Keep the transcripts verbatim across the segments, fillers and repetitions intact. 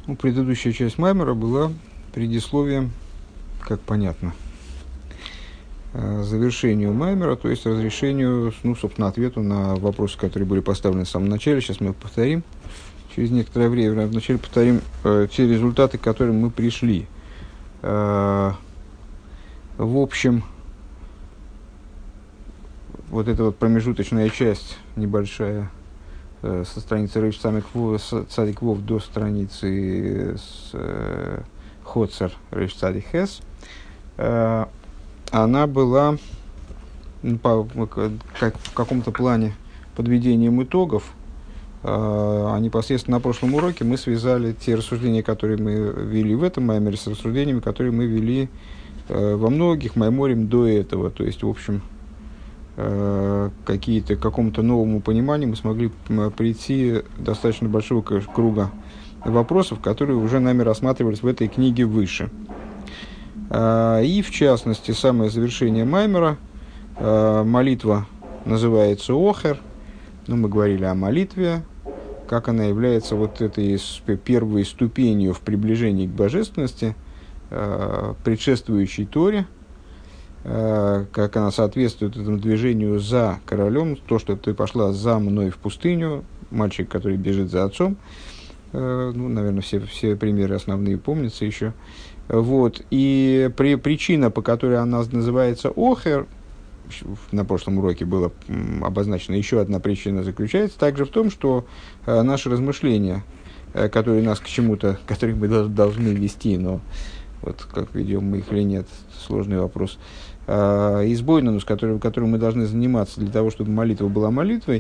Ну, предыдущая часть Маймера была предисловием, как понятно, э, завершению Маймера, то есть разрешению, ну, собственно, ответу на вопросы, которые были поставлены в самом начале. Сейчас мы их повторим. Через некоторое время вначале повторим э, те результаты, к которым мы пришли. Э, в общем, вот эта вот промежуточная часть небольшая, со страницы Рейш Цадик Вов до страницы Хоцер Рейш Цадик Хес, она была ну, по, как, в каком-то плане подведением итогов. А непосредственно на прошлом уроке мы связали те рассуждения, которые мы вели в этом маймере, с рассуждениями, которые мы вели во многих майморим до этого. То есть, в общем, какие-то, к какому-то новому пониманию мы смогли прийти достаточно большого круга вопросов, которые уже нами рассматривались в этой книге выше. И, в частности, самое завершение Маймера, молитва называется Охер. Ну, мы говорили о молитве, как она является вот этой первой ступенью в приближении к божественности, предшествующей Торе, как она соответствует этому движению за королем, то, что ты пошла за мной в пустыню, мальчик, который бежит за отцом, ну, наверное, все, все примеры основные помнятся еще. Вот. И при, причина, по которой она называется Охер, на прошлом уроке было обозначено, еще одна причина заключается также в том, что наши размышления, которые нас к чему-то, которые мы должны вести, но вот как ведем мы их или нет, сложный вопрос, избойнанус, которым, которым мы должны заниматься для того, чтобы молитва была молитвой,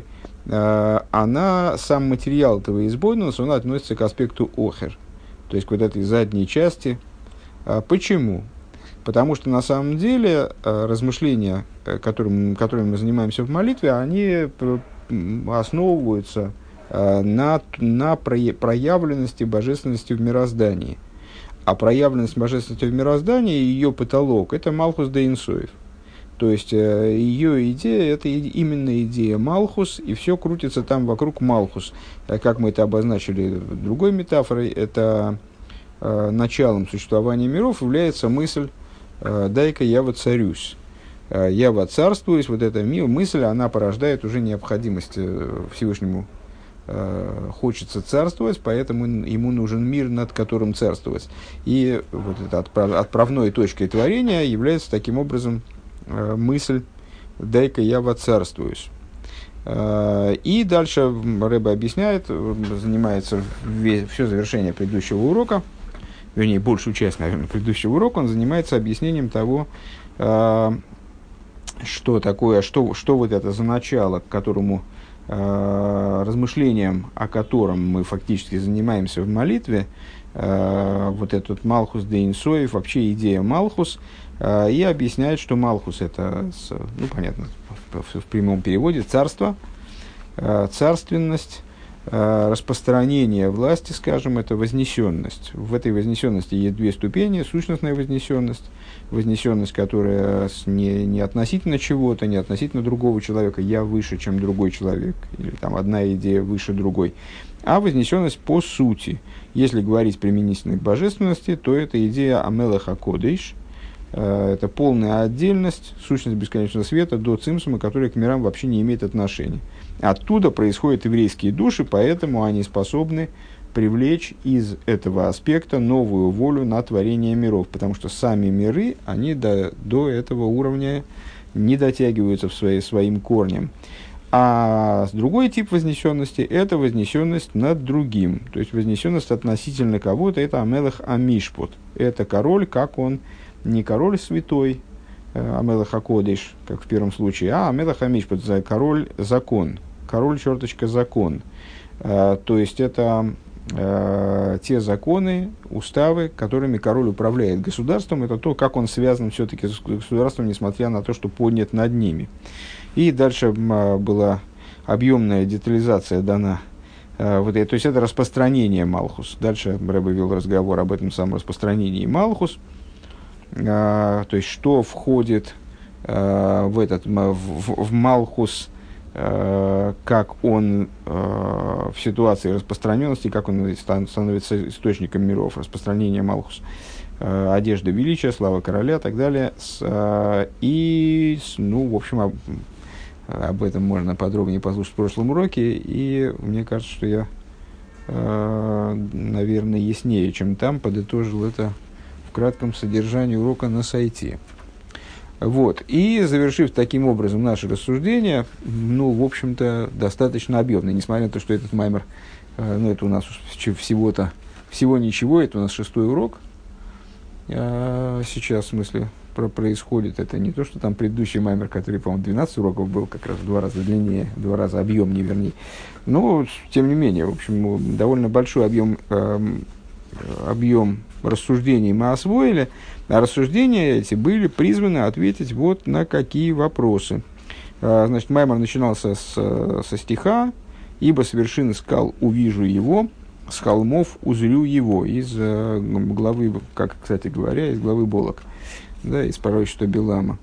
она, сам материал этого избойнануса, он относится к аспекту охер, то есть к вот этой задней части. Почему? Потому что на самом деле размышления, которым, которыми мы занимаемся в молитве, они основываются на, на проявленности божественности в мироздании. А проявленность божественности в мироздании, ее потолок, это Малхус де Инсоев. То есть, э, ее идея, это именно идея Малхус, и все крутится там вокруг Малхус. Как мы это обозначили другой метафорой, это э, началом существования миров является мысль э, «дай-ка я воцарюсь». Э, «Я воцарствуюсь», вот эта мысль, она порождает уже необходимость Всевышнему хочется царствовать, поэтому ему нужен мир, над которым царствовать. И вот этой отправ, отправной точкой творения является таким образом мысль «дай-ка я воцарствуюсь». И дальше Рэбе объясняет, занимается весь, все завершение предыдущего урока, вернее, большую часть, наверное, предыдущего урока, он занимается объяснением того, что такое, что, что вот это за начало, к которому размышлением, о котором мы фактически занимаемся в молитве, вот этот Малхус де Инсоев, вообще идея Малхус, и объясняет, что Малхус это, ну, понятно, в, в прямом переводе, царство, царственность, распространение власти, скажем, это вознесенность. В этой вознесенности есть две ступени: сущностная вознесенность, вознесенность, которая не, не относительно чего-то, не относительно другого человека, я выше, чем другой человек, или там одна идея выше другой, а вознесенность по сути. Если говорить применительно к божественности, то это идея Амелеха Кодейш, это полная отдельность, сущность бесконечного света до цимсума, которая к мирам вообще не имеет отношения. Оттуда происходят еврейские души, поэтому они способны привлечь из этого аспекта новую волю на творение миров, потому что сами миры, они до, до этого уровня не дотягиваются в свои, своим корнем. А другой тип вознесенности – это вознесенность над другим, то есть вознесенность относительно кого-то, это Амелех Амишпот, это король, как он, не король святой, Амелех Акодиш, как в первом случае, а Амелех Амишпот, король закон, король черточка закон. А, то есть это а, те законы, уставы, которыми король управляет государством, это то, как он связан все-таки с государством, несмотря на то, что поднят над ними. И дальше а, была объемная детализация дана. А, вот, то есть это распространение Малхус. Дальше Рэбе вел разговор об этом самом распространении Малхус. Uh, то есть, что входит uh, в этот в, в, в Малхус э, как он э, в ситуации распространенности, как он стан- становится источником миров, распространения Малхус, э, одежда величия, слава короля и так далее. С, э, и, с, ну, в общем, об, об этом можно подробнее послушать в прошлом уроке, и мне кажется, что я, э, наверное, яснее, чем там, подытожил это в кратком содержании урока на сайте. Вот. И завершив таким образом наше рассуждение, ну, в общем-то, достаточно объемно, несмотря на то, что этот маймер, э, ну, это у нас всего-то, всего ничего, это у нас шестой урок, э, сейчас, в смысле, про происходит, это не то, что там предыдущий маймер, который, по-моему, двенадцать уроков был, как раз в два раза длиннее, в два раза объемнее, вернее, но, тем не менее, в общем, довольно большой объем, э, объем рассуждений мы освоили, а рассуждения эти были призваны ответить вот на какие вопросы. Значит, маймер начинался с, со стиха «Ибо с вершины скал увижу его, с холмов узрю его», из главы, как, кстати говоря, из главы Болок, да, из пророчества Билама.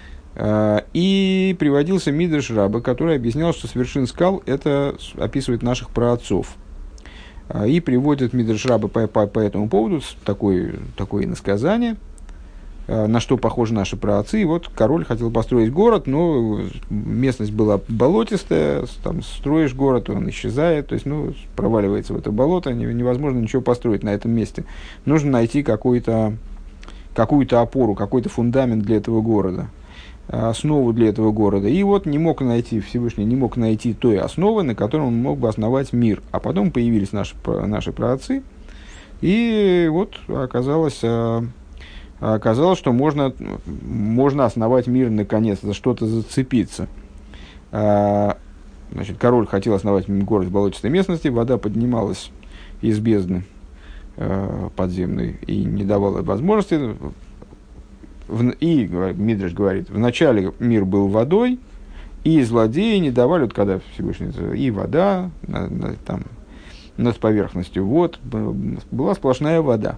И приводился Мидраш Раба, который объяснял, что с вершин скал это описывает наших праотцов. И приводит Мидраш Раба по, по, по этому поводу такое, такое иносказание, на что похожи наши праотцы. И вот король хотел построить город, но местность была болотистая, там строишь город, он исчезает, то есть, ну, проваливается в это болото, невозможно ничего построить на этом месте. Нужно найти какую-то, какую-то опору, какой-то фундамент для этого города, основу для этого города. И вот не мог найти, Всевышний не мог найти той основы, на которой он мог бы основать мир. А потом появились наши, наши праотцы, и вот оказалось... Оказалось, что можно, можно основать мир наконец, за что-то зацепиться. Значит, король хотел основать город в болотистой местности, вода поднималась из бездны подземной и не давала возможности. И Мидраш говорит, вначале мир был водой, и злодеи не давали, вот когда Всевышний, и вода на, на, там, над поверхностью, вот, была сплошная вода.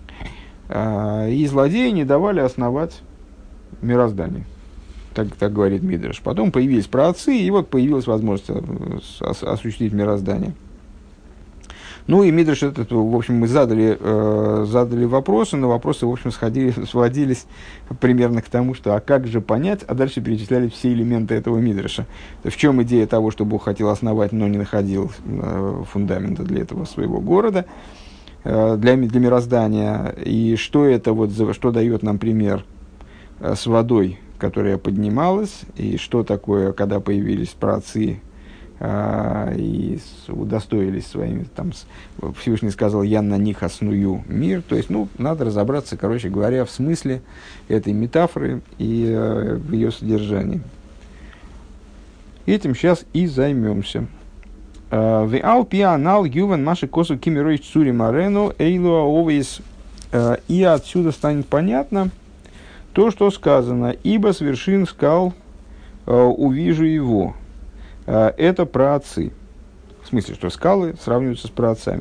И злодеи не давали основать мироздание. Так, так говорит Мидраш. Потом появились праотцы, и вот появилась возможность осуществить мироздание. Ну и Мидраш, этот, в общем, мы задали, э, задали вопросы, но вопросы, в общем, сходили, сводились примерно к тому, что а как же понять, а дальше перечисляли все элементы этого Мидраша. В чем идея того, что Бог хотел основать, но не находил э, фундамента для этого своего города, Для, для мироздания, и что это вот, что дает нам пример с водой, которая поднималась, и что такое, когда появились праотцы а, и с, удостоились своими, там, Всевышний сказал, я на них осную мир, то есть, ну, надо разобраться, короче говоря, в смысле этой метафоры и а, в ее содержании. Этим сейчас и займемся. В Алпианал Юван Маши Косу Кимирой Цури Марену Эйлуа Овейс. И отсюда станет понятно то, что сказано, ибо с вершин скал увижу его. Это праотцы. В смысле, что скалы сравниваются с праотцами.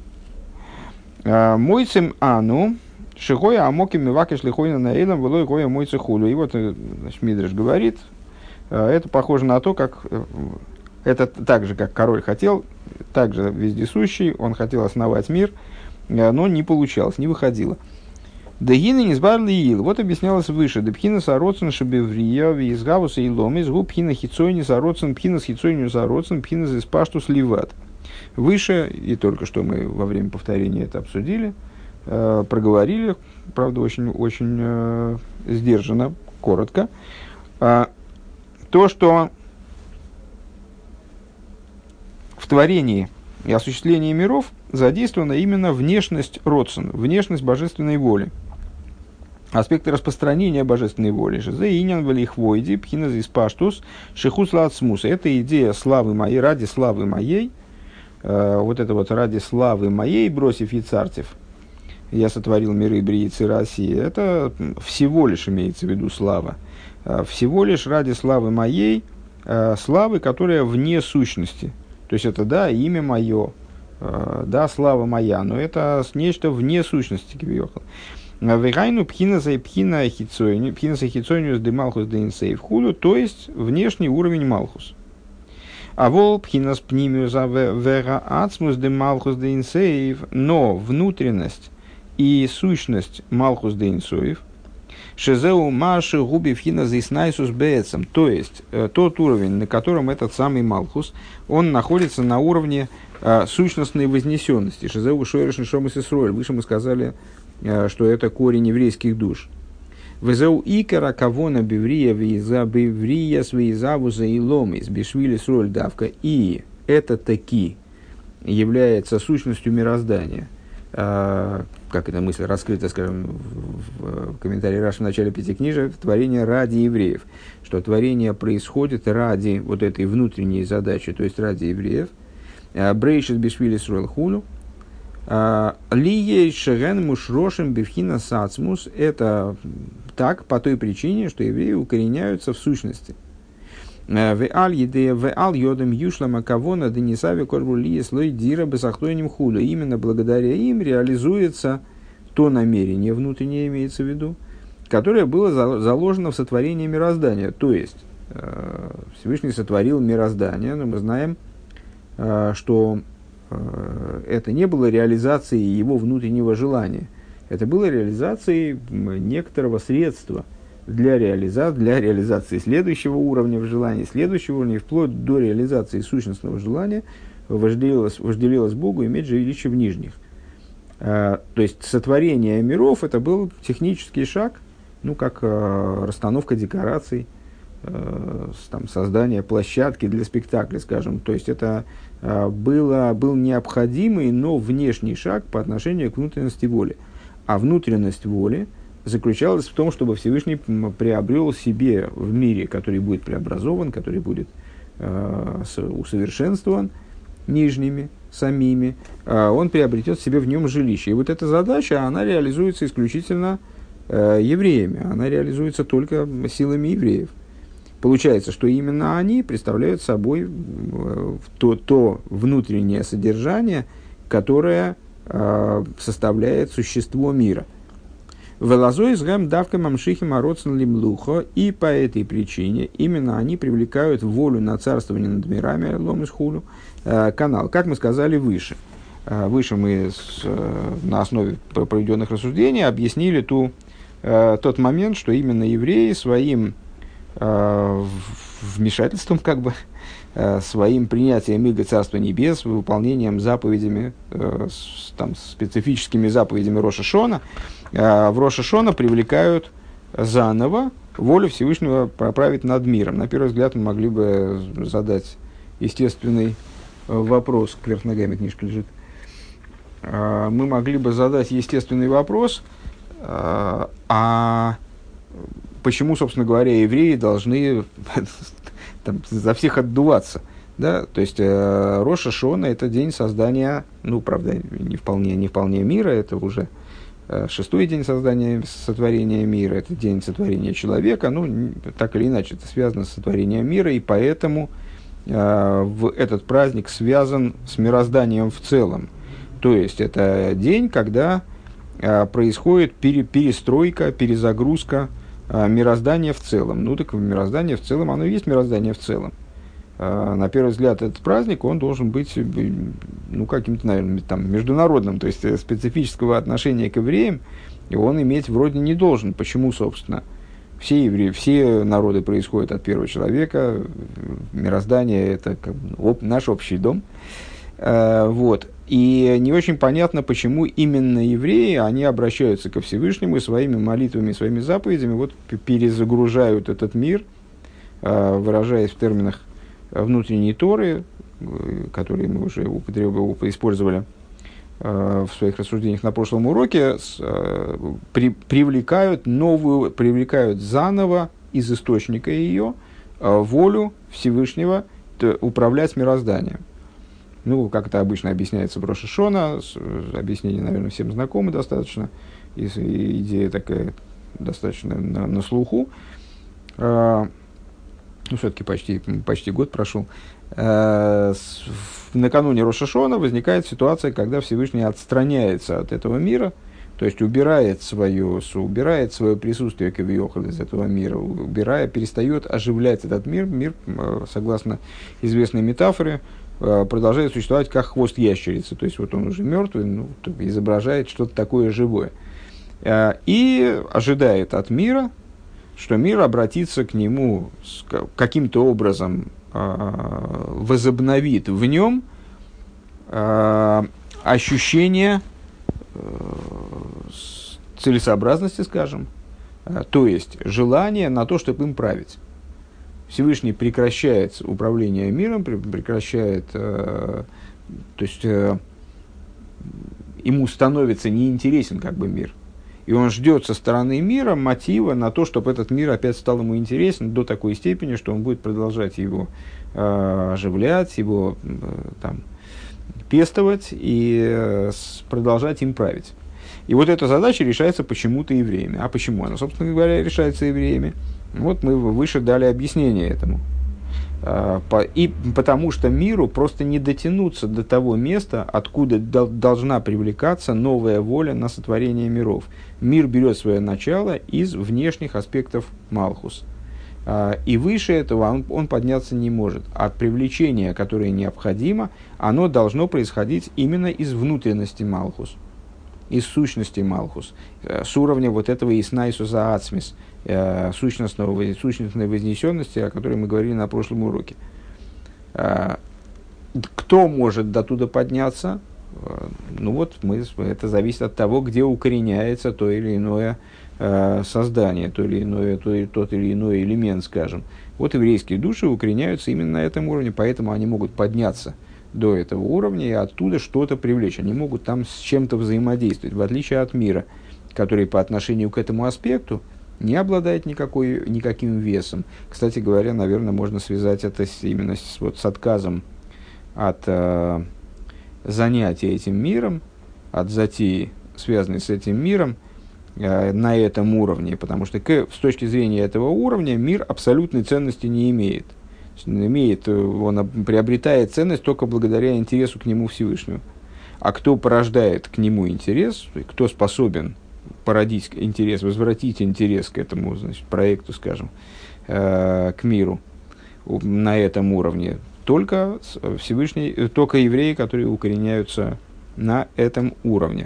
Мойцем ану шихоя амоки мивакиш лихойна наэлам велой гоя мойце хулю. И вот, значит, Мидраш говорит, это похоже на то, как... Это так же, как король хотел, так же вездесущий, он хотел основать мир, но не получалось, не выходило. Дегины не сбарли ил. Вот объяснялось выше. Депхина сароцен шебеврия визгавуса и ломис губ пхина хицойни сароцен пхина с хицойню сароцен пхина за испаштус ливат. Выше, и только что мы во время повторения это обсудили, э, проговорили, правда, очень, очень э, сдержанно, коротко, э, то, что в творении и осуществлении миров задействована именно внешность родсен, внешность божественной воли, аспекты распространения божественной воли. Шизеинян валихвойди пхиназ испаштус шихус лацмус. Это идея славы моей, ради славы моей, э, вот это вот ради славы моей, бросив яцартев, я сотворил миры бриицы России. Это всего лишь имеется в виду слава. Э, всего лишь ради славы моей, э, славы, которая вне сущности. То есть это, да, имя мое, э, да, слава моя, но это нечто вне сущности. Вегайну пхина за пхина хицойню, пхина за хицойню с демалхус дейнсейв худу, то есть внешний уровень малхус. А вол пхинас пнимиуса вера ацмус де малхус де инсеев, но внутренность и сущность малхус де инсоев, шезеу маши губи пхинас иснайсус бецем, то есть э, тот уровень, на котором этот самый малхус, он находится на уровне э, сущностной вознесенности. Шезеу шойреш шомас исроэль, выше мы сказали, э, что это корень еврейских душ. Везеу икара кавона биврия виза биврия свизавуза и ломис бишвили сроль давка. И это таки является сущностью мироздания. А, как эта мысль раскрыта, скажем, в, в комментарии Раши в начале Пятикнижия, творение ради евреев. Что творение происходит ради вот этой внутренней задачи, то есть ради евреев. Брейшит бишвили сроль хулю. Лией шеген мушрошим бифхина сацмус. Это так по той причине, что евреи укореняются в сущности. Веаль едея веаль йодем юшлама кавона денисави корбу лия слой дира бесахтойним худа. Именно благодаря им реализуется то намерение внутреннее, имеется в виду, которое было заложено в сотворении мироздания. То есть Всевышний сотворил мироздание, но мы знаем, что это не было реализацией его внутреннего желания. Это было реализацией некоторого средства для, реализа... для реализации следующего уровня в желании, следующего уровня, вплоть до реализации сущностного желания, вожделилось, вожделилось Богу иметь жилище в нижних. А, то есть сотворение миров — это был технический шаг, ну, как а, расстановка декораций, а, там, создание площадки для спектакля, скажем. То есть это а, было, был необходимый, но внешний шаг по отношению к внутренности воли. А внутренность воли заключалась в том, чтобы Всевышний приобрел себе в мире, который будет преобразован, который будет э, усовершенствован нижними, самими, э, он приобретет себе в нем жилище. И вот эта задача, она реализуется исключительно э, евреями, она реализуется только силами евреев. Получается, что именно они представляют собой э, то, то внутреннее содержание, которое составляет существо мира. Велазой с гэм давка мамшихи мороцн лимлухо, и по этой причине именно они привлекают волю на царствование над мирами ломис хулю канал, как мы сказали выше. Выше мы с, на основе проведенных рассуждений объяснили ту, тот момент, что именно евреи своим вмешательством, как бы, своим принятием иго Царства Небес, выполнением заповедями, с, там, специфическими заповедями Роша Шона, в Роша Шона привлекают заново волю Всевышнего проправить над миром. На первый взгляд мы могли бы задать естественный вопрос, кверх ногами книжка лежит, мы могли бы задать естественный вопрос, а почему, собственно говоря, евреи должны там, за всех отдуваться, да? То есть э, Рош ха-Шона — это день создания, ну, правда, не вполне, не вполне мира, это уже э, шестой день создания, сотворения мира, это день сотворения человека, ну, так или иначе, это связано с сотворением мира, и поэтому э, в этот праздник связан с мирозданием в целом. То есть это день, когда э, происходит пере, перестройка, перезагрузка мироздание в целом. Ну, так мироздание в целом, оно и есть мироздание в целом. А, на первый взгляд, этот праздник, он должен быть, ну, каким-то, наверное, там, международным, то есть специфического отношения к евреям он иметь вроде не должен. Почему, собственно? Все евреи, все народы происходят от первого человека, мироздание — это как бы об, наш общий дом. А, вот. И не очень понятно, почему именно евреи, они обращаются ко Всевышнему и своими молитвами, своими заповедями вот, перезагружают этот мир, выражаясь в терминах внутренней Торы, которые мы уже употреб- использовали в своих рассуждениях на прошлом уроке, при, привлекают новую, привлекают заново из источника ее волю Всевышнего управлять мирозданием. Ну, как это обычно объясняется в Рош ха-Шона, объяснение, наверное, всем знакомо достаточно, и, и идея такая достаточно на, на слуху. А, ну, все-таки почти, почти год прошел. А, с, в, накануне Рош ха-Шона возникает ситуация, когда Всевышний отстраняется от этого мира, То есть убирает свое, убирает свое присутствие кавиохал из этого мира, убирая, перестает оживлять этот мир. Мир, согласно известной метафоре, продолжает существовать как хвост ящерицы. То есть вот он уже мертвый, ну, изображает что-то такое живое. И ожидает от мира, что мир обратится к нему каким-то образом, возобновит в нем ощущение целесообразности, скажем, то есть желание на то, чтобы им править. Всевышний прекращает управление миром, прекращает, то есть ему становится неинтересен как бы мир. И он ждет со стороны мира мотива на то, чтобы этот мир опять стал ему интересен до такой степени, что он будет продолжать его э, оживлять, его э, там, пестовать и э, с, продолжать им править. И вот эта задача решается почему-то евреями. А почему она, собственно говоря, решается евреями? Вот мы выше дали объяснение этому. И потому что миру просто не дотянуться до того места, откуда должна привлекаться новая воля на сотворение миров. Мир берет свое начало из внешних аспектов Малхус. И выше этого он, он подняться не может. А привлечение, которое необходимо, оно должно происходить именно из внутренности Малхус, из сущности Малхус, с уровня вот этого Иснайсуса Ацмис, сущностного, сущностной вознесенности, о которой мы говорили на прошлом уроке. Кто может до туда подняться? Ну вот, мы, это зависит от того, где укореняется то или иное создание, то или иное, то, тот или иной элемент, скажем. Вот еврейские души укореняются именно на этом уровне, поэтому они могут подняться до этого уровня и оттуда что-то привлечь. Они могут там с чем-то взаимодействовать, в отличие от мира, который по отношению к этому аспекту не обладает никакой, никаким весом. Кстати говоря, наверное, можно связать это с, именно с, вот, с отказом от э, занятия этим миром, от затеи, связанной с этим миром, э, на этом уровне. Потому что к, с точки зрения этого уровня мир абсолютной ценности не имеет. имеет. Он приобретает ценность только благодаря интересу к нему Всевышнему. А кто порождает к нему интерес, кто способен породить интерес, возвратить интерес к этому, значит, проекту, скажем, э, к миру на этом уровне, только Всевышний, только евреи, которые укореняются на этом уровне.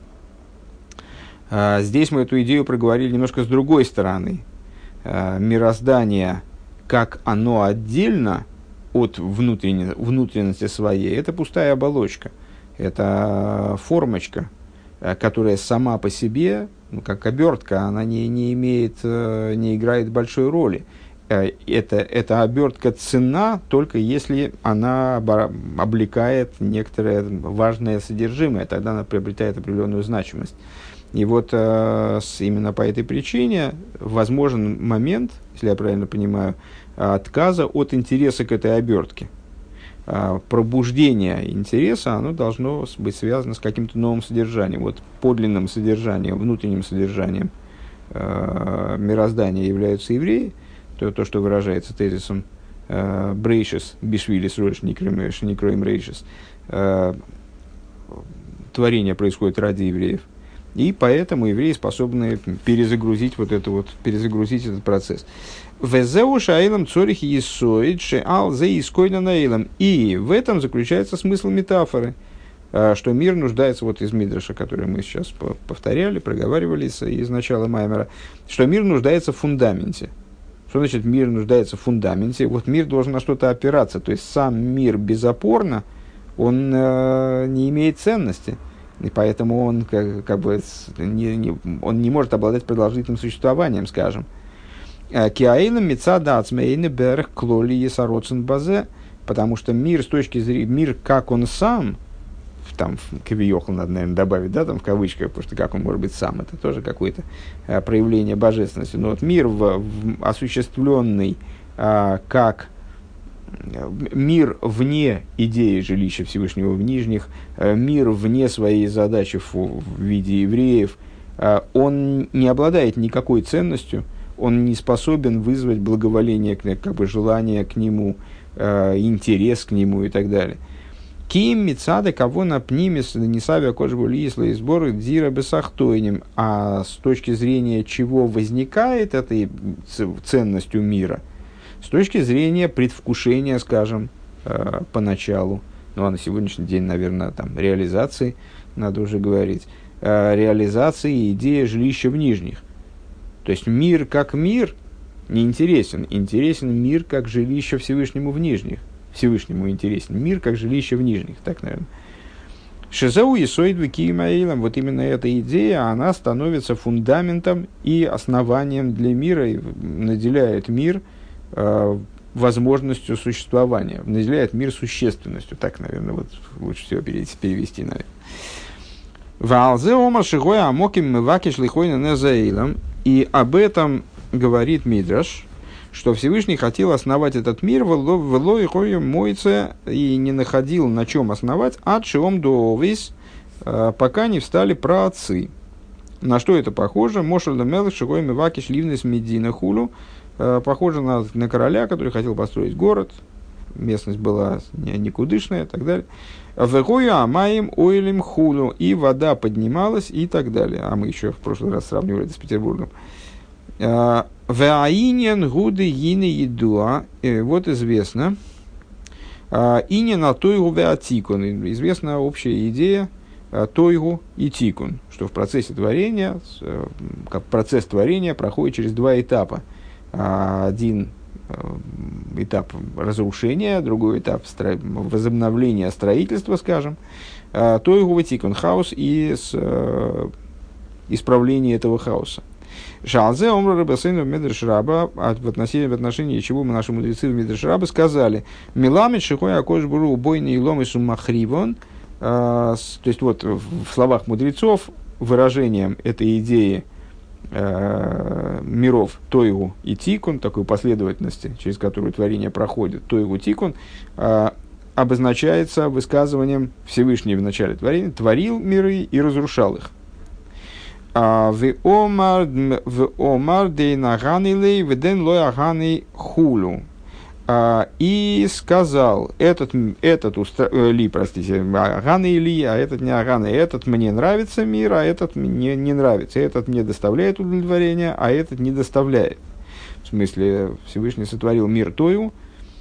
Э, здесь мы эту идею проговорили немножко с другой стороны. Э, мироздание, как оно отдельно от внутренне, внутренности своей, это пустая оболочка, это формочка, которая сама по себе, ну, как обертка, она не, не имеет, не играет большой роли. Это, эта обертка ценна только если она облекает некоторое важное содержимое, тогда она приобретает определенную значимость. И вот именно по этой причине возможен момент, если я правильно понимаю, отказа от интереса к этой обертке. Пробуждение интереса, оно должно быть связано с каким-то новым содержанием. Вот подлинным содержанием, внутренним содержанием э, мироздания являются евреи, то, то что выражается тезисом «брейшес бишвилис рош никроим рейшес». Творение происходит ради евреев. И поэтому евреи способны перезагрузить вот это вот, перезагрузить этот процесс. Везеу шаилам цорих есоид шеал зе искойна наилам. И в этом заключается смысл метафоры, что мир нуждается, вот из Мидраша, который мы сейчас повторяли, проговаривали из начала Маймера, что мир нуждается в фундаменте. Что значит мир нуждается в фундаменте? Вот мир должен на что-то опираться, то есть сам мир безопорно, он э, не имеет ценности. И поэтому он, как, как бы, не, не, он не может обладать продолжительным существованием, скажем. Киаилам мецада ацмейны берх клоли есароцен базе, потому что мир с точки зрения, мир как он сам, там кавиохал надо, наверное, добавить, да, там в кавычках, потому что как он может быть сам, это тоже какое-то а, проявление божественности. Но вот мир в, в, осуществленный а, как мир вне идеи жилища Всевышнего в нижних, мир вне своей задачи в, в виде евреев, он не обладает никакой ценностью, он не способен вызвать благоволение, как бы желание к нему, интерес к нему и так далее. Ким мицады кого на пнимис несавя кожбули и сборы дзира бесахтойним. А с точки зрения чего возникает эта ценность у мира? С точки зрения предвкушения, скажем, э, поначалу, ну а на сегодняшний день, наверное, там реализации, надо уже говорить, э, реализации идеи жилища в нижних. То есть мир как мир не интересен, интересен мир как жилище Всевышнему в нижних. Всевышнему интересен мир как жилище в нижних, так, наверное. Шизау и сойдвы киимаилам, вот именно эта идея, она становится фундаментом и основанием для мира, и наделяет мир э, возможностью существования, наделяет мир существенностью, так, наверное, вот лучше всего перевести, перевести наверное. Ваалзе ома шигоя амоким мывакиш лихойна незаилам, и об этом говорит Мидраш, что Всевышний хотел основать этот мир, вело и хою мойце, и не находил на чем основать, ад шиом доовис, пока не встали праотцы. На что это похоже? Мошель да мелых шигой мивакиш ливнес медина хулу, похоже на, на короля, который хотел построить город, местность была никудышная и так далее. Вегою амаим ойлим хулу, и вода поднималась и так далее. А мы еще в прошлый раз сравнивали это с Петербургом. Веаинен гуды йины едуа, вот известно, инен тойгу веатикун, известна общая идея тойгу и тикун, что в процессе творения, как процесс творения проходит через два этапа. Один этап разрушения, другой этап стро... возобновления строительства, скажем, тойгу веатикун, хаос и с, исправление этого хаоса. Шалзе омра рабасейну в Медреш Раба, в отношении, в отношении чего мы, наши мудрецы в Медреш Раба, сказали: «Миламит шихой акош буру убойный илом и суммахривон». То есть, вот в словах мудрецов выражением этой идеи э, миров Тойгу и Тикун, такой последовательности, через которую творение проходит, Тойгу Тикун, э, обозначается высказыванием Всевышний в начале творения: «Творил миры и разрушал их». В омар дейнаганилей вден лой аганы хулу. И сказал, этот, этот устра... ли, простите, аганы ли, а этот не аганы, этот мне нравится мир, а этот мне не нравится, этот мне доставляет удовлетворение, а этот не доставляет. В смысле, Всевышний сотворил мир Тою,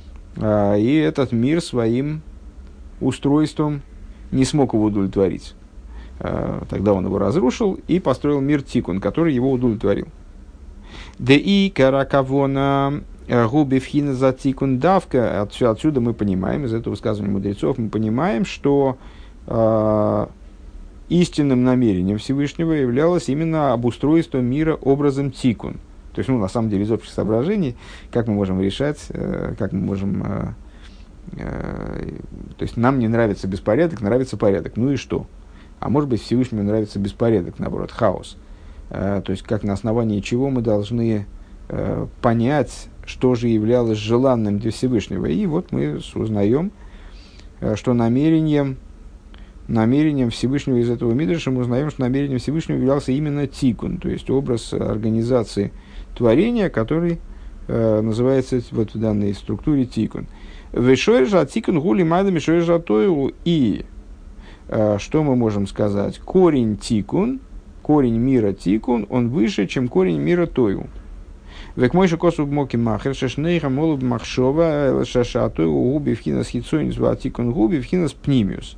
и этот мир своим устройством не смог его удовлетворить. Тогда он его разрушил и построил мир Тикун, который его удовлетворил. Де и каракавона губи вхина за Тикун давка. Отсюда мы понимаем, из этого высказывания мудрецов, мы понимаем, что э, истинным намерением Всевышнего являлось именно обустройство мира образом Тикун. То есть, ну, на самом деле, из общих соображений, как мы можем решать, э, как мы можем... Э, э, то есть, нам не нравится беспорядок, нравится порядок. Ну и что? А может быть, Всевышнему нравится беспорядок, наоборот, хаос. Э, то есть, как на основании чего мы должны э, понять, что же являлось желанным для Всевышнего. И вот мы узнаем, э, что намерением, намерением Всевышнего из этого мидраша мы узнаем, что намерением Всевышнего являлся именно тикун, то есть образ организации творения, который э, называется вот в данной структуре тикун. Вешойржа тикун гули майдами шойржа тойлу. И что мы можем сказать? Корень тикун, корень мира тикун, он выше, чем корень мира тою. Век мой же косу моки махер, шешнейха молуб махшова, шашатою губи вхинас хитсойнис ва тикун губи вхинас пнимиус.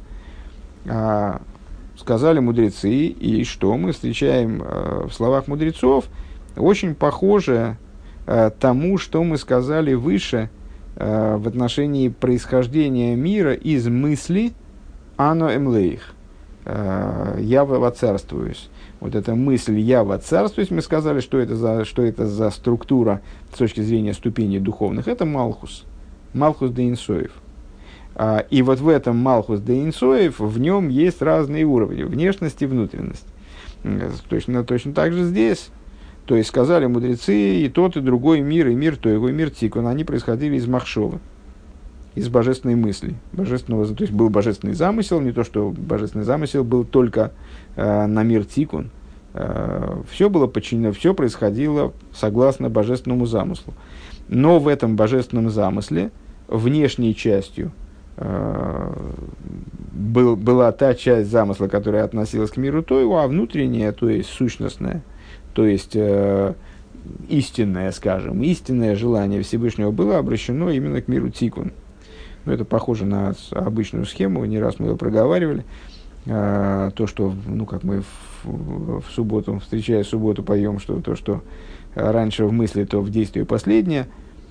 Сказали мудрецы, и что мы встречаем в словах мудрецов, очень похоже тому, что мы сказали выше в отношении происхождения мира из мысли «Ано эмлейх», «Я воцарствуюсь». Вот эта мысль «Я воцарствуюсь», мы сказали, что это за, что это за структура с точки зрения ступеней духовных. Это Малхус, Малхус де Инсоев. И вот в этом Малхус де Инсоев, в нем есть разные уровни, внешность и внутренность. Точно, точно так же здесь. То есть сказали мудрецы, и тот, и другой мир, и мир Тойгу, и мир Тикун, они происходили из Махшова, из божественной мысли, божественного, то есть был божественный замысел, не то, что божественный замысел был только э, на мир Тикун. Э, все было подчинено, все происходило согласно божественному замыслу. Но в этом божественном замысле, внешней частью, был, была та часть замысла, которая относилась к миру Тойгу, а внутренняя, то есть сущностная, то есть э, истинное, скажем, истинное желание Всевышнего было обращено именно к миру Тикун. Ну, это похоже на обычную схему, не раз мы ее проговаривали. Э, то, что, ну, как мы в, в субботу, встречая субботу, поем, что то, что раньше в мысли, то в действии последнее.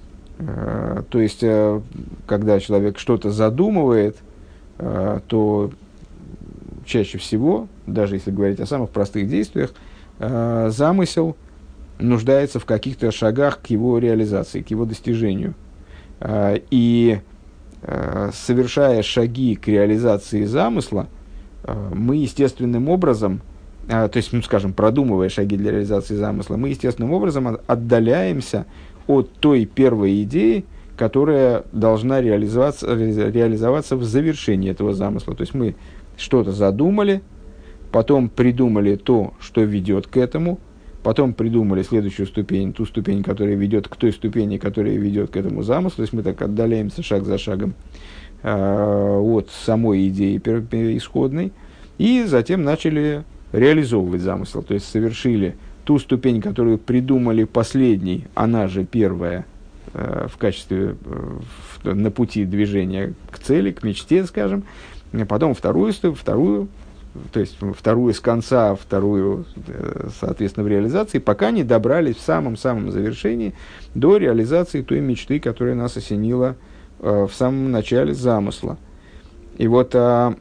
Э, то есть, э, когда человек что-то задумывает, э, то чаще всего, даже если говорить о самых простых действиях, э, замысел нуждается в каких-то шагах к его реализации, к его достижению. Э, и э, совершая шаги к реализации замысла, э, мы естественным образом, э, то есть, ну, скажем, продумывая шаги для реализации замысла, мы естественным образом отдаляемся от той первой идеи, которая должна реализоваться, реализоваться в завершении этого замысла. То есть мы что-то задумали, потом придумали то, что ведет к этому, потом придумали следующую ступень, ту ступень, которая ведет к той ступени, которая ведет к этому замыслу. То есть мы так отдаляемся шаг за шагом э, от самой идеи исходной, и затем начали реализовывать замысел. То есть совершили ту ступень, которую придумали последней, она же первая, э, в качестве, э, в, на пути движения к цели, к мечте, скажем, потом вторую, вторую, то есть вторую с конца, вторую, э, соответственно, в реализации, пока не добрались в самом-самом завершении до реализации той мечты, которая нас осенила э, в самом начале замысла. И вот э,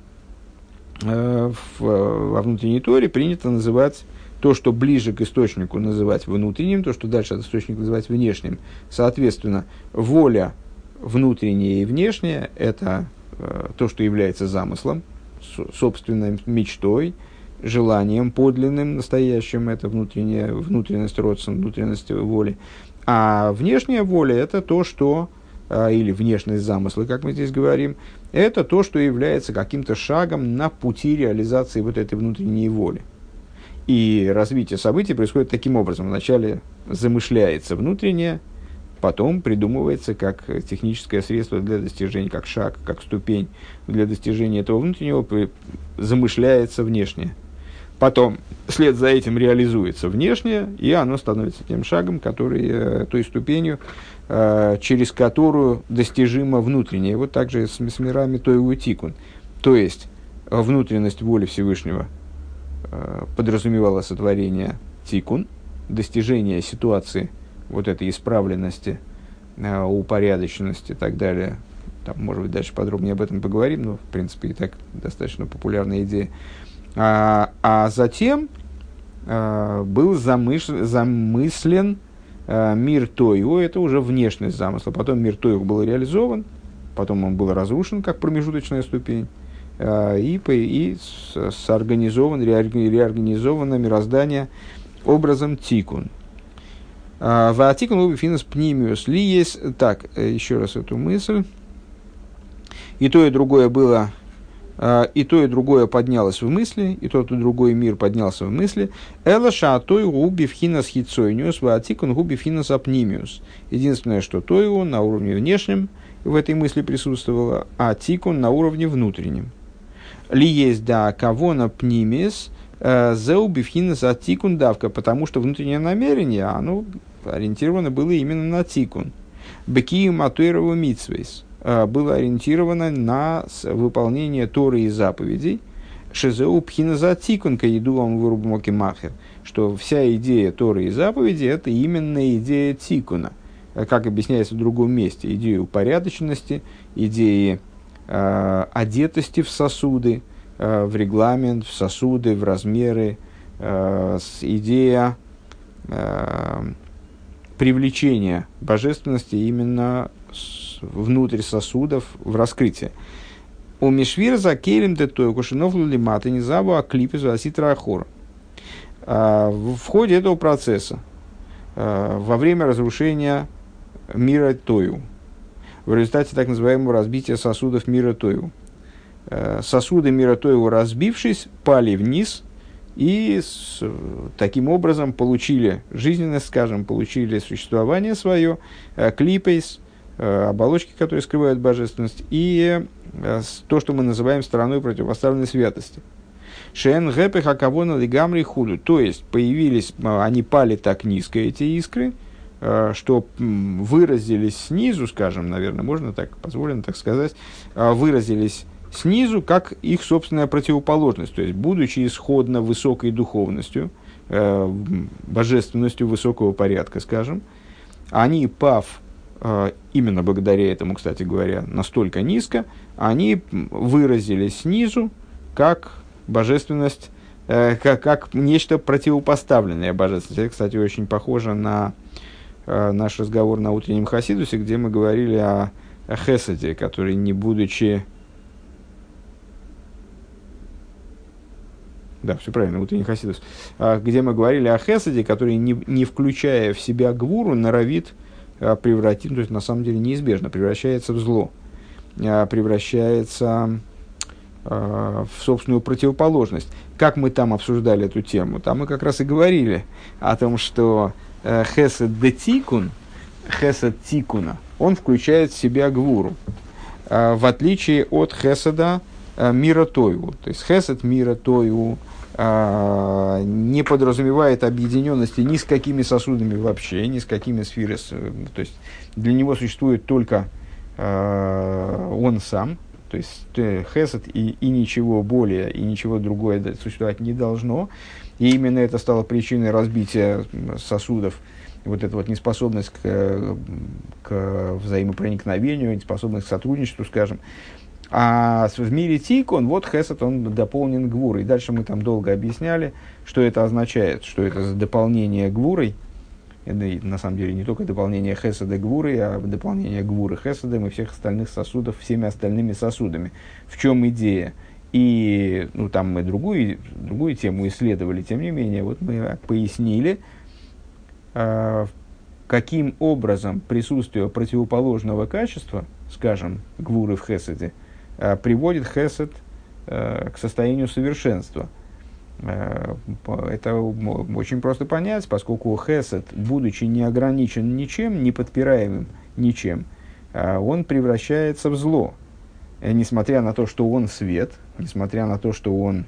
э, в, во внутренней Торе принято называть то, что ближе к источнику, называть внутренним, то, что дальше от источника называть внешним. Соответственно, воля внутренняя и внешняя – это э, то, что является замыслом, с, собственной мечтой, желанием подлинным, настоящим – это внутренняя, внутренность родства, внутренность воли. А внешняя воля – это то, что, э, или внешность замысла, как мы здесь говорим, это то, что является каким-то шагом на пути реализации вот этой внутренней воли. И развитие событий происходит таким образом. Вначале замышляется внутреннее, потом придумывается как техническое средство для достижения, как шаг, как ступень для достижения этого внутреннего, замышляется внешнее. Потом вслед за этим реализуется внешнее, и оно становится тем шагом, который, той ступенью, через которую достижимо внутреннее. Вот так же с, с мирами Тойгу Тикун. То есть внутренность воли Всевышнего подразумевало сотворение тикун, достижение ситуации вот этой исправленности, упорядоченности и так далее. Там, может быть, дальше подробнее об этом поговорим, но, в принципе, и так достаточно популярная идея. А, а затем а, был замыш... замыслен а, мир Тойгу, это уже внешность замысла. Потом мир Тойгу был реализован, потом он был разрушен как промежуточная ступень. И, и сорганизован, реорганизовано мироздание образом тикун. В тикун убифинус пнимиус ли есть... Так, еще раз эту мысль. И то, и другое было... И то, и другое поднялось в мысли, и тот, и другой мир поднялся в мысли. Эла шаатой убифхинас хитсойниус, ва тикун убифхинас апнимиус. Единственное, что тойу на уровне внешнем в этой мысли присутствовало, а тикун на уровне внутреннем. Ли есть да кого на пнимис зеубивхина за тикун давка, потому что внутреннее намерение, оно ориентировано было именно на тикун. Бекию матуирову митсвейс было ориентировано на выполнение Торы и заповедей. Шезеу пхина за тикун каиду вам вырубмоки махер, что вся идея Торы и заповеди это именно идея тикуна, как объясняется в другом месте, идея упорядоченности, идеи Э, одетости в сосуды, э, в регламент, в сосуды, в размеры, э, с идея э, привлечения божественности именно с, внутрь сосудов в раскрытие. У Мишвир за Келем де Тойкушинов Лулимата не забыл о клипе за Аситра Ахор. В ходе этого процесса, э, во время разрушения мира Тою, в результате так называемого разбития сосудов мира Тойгу. Сосуды мира Тойгу, разбившись, пали вниз и с, таким образом получили жизненность, скажем, получили существование свое, клипейс, э, оболочки, которые скрывают божественность, и э, то, что мы называем стороной противопоставленной святости. Шен гэпэ хакавона лигамри худу. То есть, появились, они пали так низко, эти искры, что выразились снизу, скажем, наверное, можно так, позволено так сказать, выразились снизу как их собственная противоположность. То есть, будучи исходно высокой духовностью, божественностью высокого порядка, скажем, они, пав именно благодаря этому, кстати говоря, настолько низко, они выразились снизу как божественность, э, как, как нечто противопоставленное божественности. Это, кстати, очень похоже на э, наш разговор на утреннем Хасидусе, где мы говорили о, о Хеседе, который, не будучи... Да, все правильно, утренний Хасидус. А, где мы говорили о Хеседе, который, не, не включая в себя гвуру, норовит а, превратить, то есть, на самом деле, неизбежно превращается в зло, а, превращается... в собственную противоположность. Как мы там обсуждали эту тему? Там мы как раз и говорили о том, что э, хесед де тикун, хесед тикуна, он включает в себя гвуру, э, в отличие от хеседа э, мира тойу. То есть хесед мира тойу э, не подразумевает объединенности ни с какими сосудами вообще, ни с какими сферами. То есть для него существует только э, он сам. То есть хесед и, и ничего более, и ничего другое существовать не должно. И именно это стало причиной разбития сосудов. Вот эта вот неспособность к, к взаимопроникновению, неспособность к сотрудничеству, скажем. А в мире тикун, вот хесед, он дополнен гвурой. Дальше мы там долго объясняли, что это означает, что это за дополнение гвурой. Это, на самом деле, не только дополнение хеседа гвуры, а дополнение гвуры хеседом и всех остальных сосудов всеми остальными сосудами. В чем идея? И ну, там мы другую, другую тему исследовали, тем не менее, вот мы пояснили, э, каким образом присутствие противоположного качества, скажем, гвуры в хеседе, э, приводит хесед э, к состоянию совершенства. Это очень просто понять, поскольку хесед, будучи не ограничен ничем, не подпираемым ничем, он превращается в зло. Несмотря на то, что он свет, несмотря на то, что он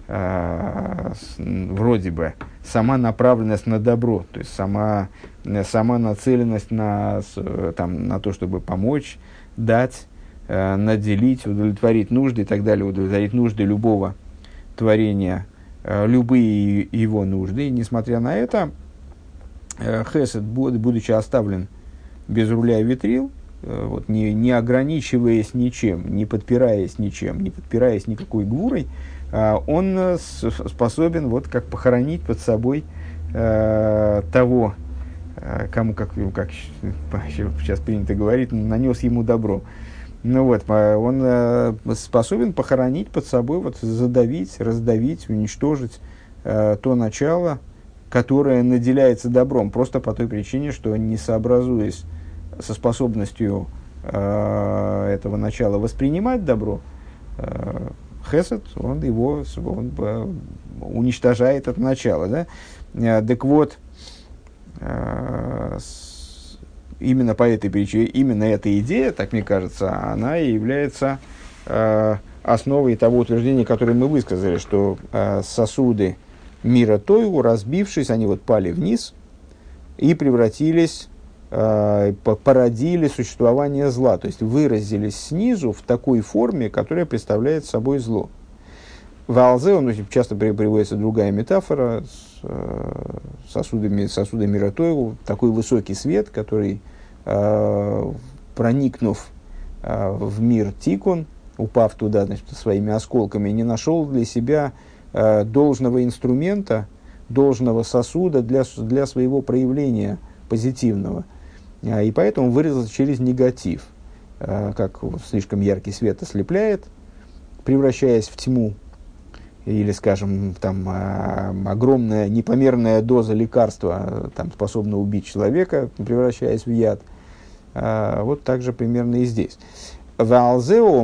вроде бы сама направленность на добро, то есть сама, сама нацеленность на, там, на то, чтобы помочь, дать, наделить, удовлетворить нужды и так далее, удовлетворить нужды любого творения, любые его нужды. И, несмотря на это, хесед, будучи оставлен без руля и ветрил, вот, не, не ограничиваясь ничем, не подпираясь ничем, не подпираясь никакой гвурой, он способен вот как похоронить под собой э, того, кому, как, как сейчас принято говорить, нанес ему добро. Ну вот, он э, способен похоронить под собой, вот, задавить, раздавить, уничтожить э, то начало, которое наделяется добром, просто по той причине, что, не сообразуясь со способностью э, этого начала воспринимать добро, э, хесед, он его он, э, уничтожает это начало. Да? Э, так вот, э, именно по этой причине, именно эта идея, так мне кажется, она и является э, основой того утверждения, которое мы высказали, что э, сосуды мира Тойгу, разбившись, они вот пали вниз и превратились, э, породили существование зла, то есть выразились снизу в такой форме, которая представляет собой зло. В Алзе, ну, часто приводится другая метафора, с э, сосудами, сосуды мира Тойгу, такой высокий свет, который, э, проникнув э, в мир Тикун, упав туда, значит, своими осколками, не нашел для себя э, должного инструмента, должного сосуда для, для своего проявления позитивного. Э, и поэтому выразился через негатив, э, как слишком яркий свет ослепляет, превращаясь в тьму. Или, скажем, там, огромная непомерная доза лекарства там, способна убить человека, превращаясь в яд. Вот так же примерно и здесь. И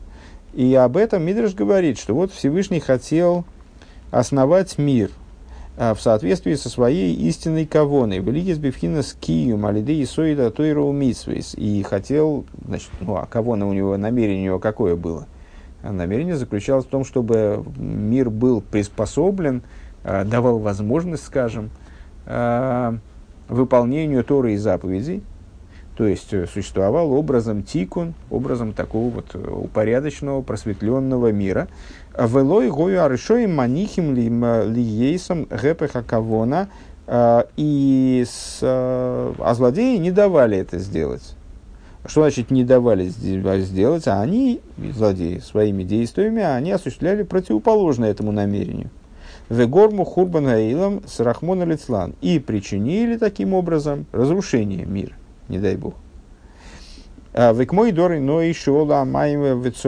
об этом Мидраш говорит, что вот Всевышний хотел основать мир в соответствии со своей истинной кавоной. Великис бифхина скиюм алиды исоида тойру митсвейс. И хотел, значит, ну а кавона у него, намерение у него какое было? Намерение заключалось в том, чтобы мир был приспособлен, давал возможность, скажем, выполнению Торы и заповедей, то есть существовал образом тикун, образом такого вот упорядоченного, просветленного мира. Велой гою арышой манихим лиейсом гэпэха кавона, и с, а злодеи не давали это сделать. Что значит не давали сделать? А они, злодеи, своими действиями, они осуществляли противоположное этому намерению. Вегорму хурбан гаилам с рахмона лицлан. И причинили таким образом разрушение мира, не дай бог. Векмой доры, но и шола маем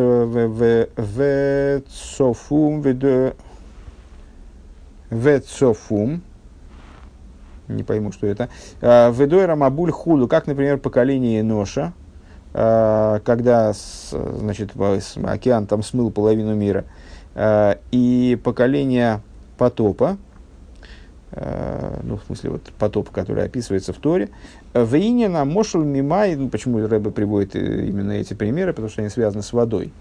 вецофум вецофум. Не пойму, что это. Ведойра мабуль худу, как, например, поколение Ноша, когда, значит, океан там смыл половину мира, и поколение потопа, ну, в смысле, вот потоп, который описывается в Торе, вейнина мошел мимай, ну, почему Рэбе приводит именно эти примеры, потому что они связаны с водой,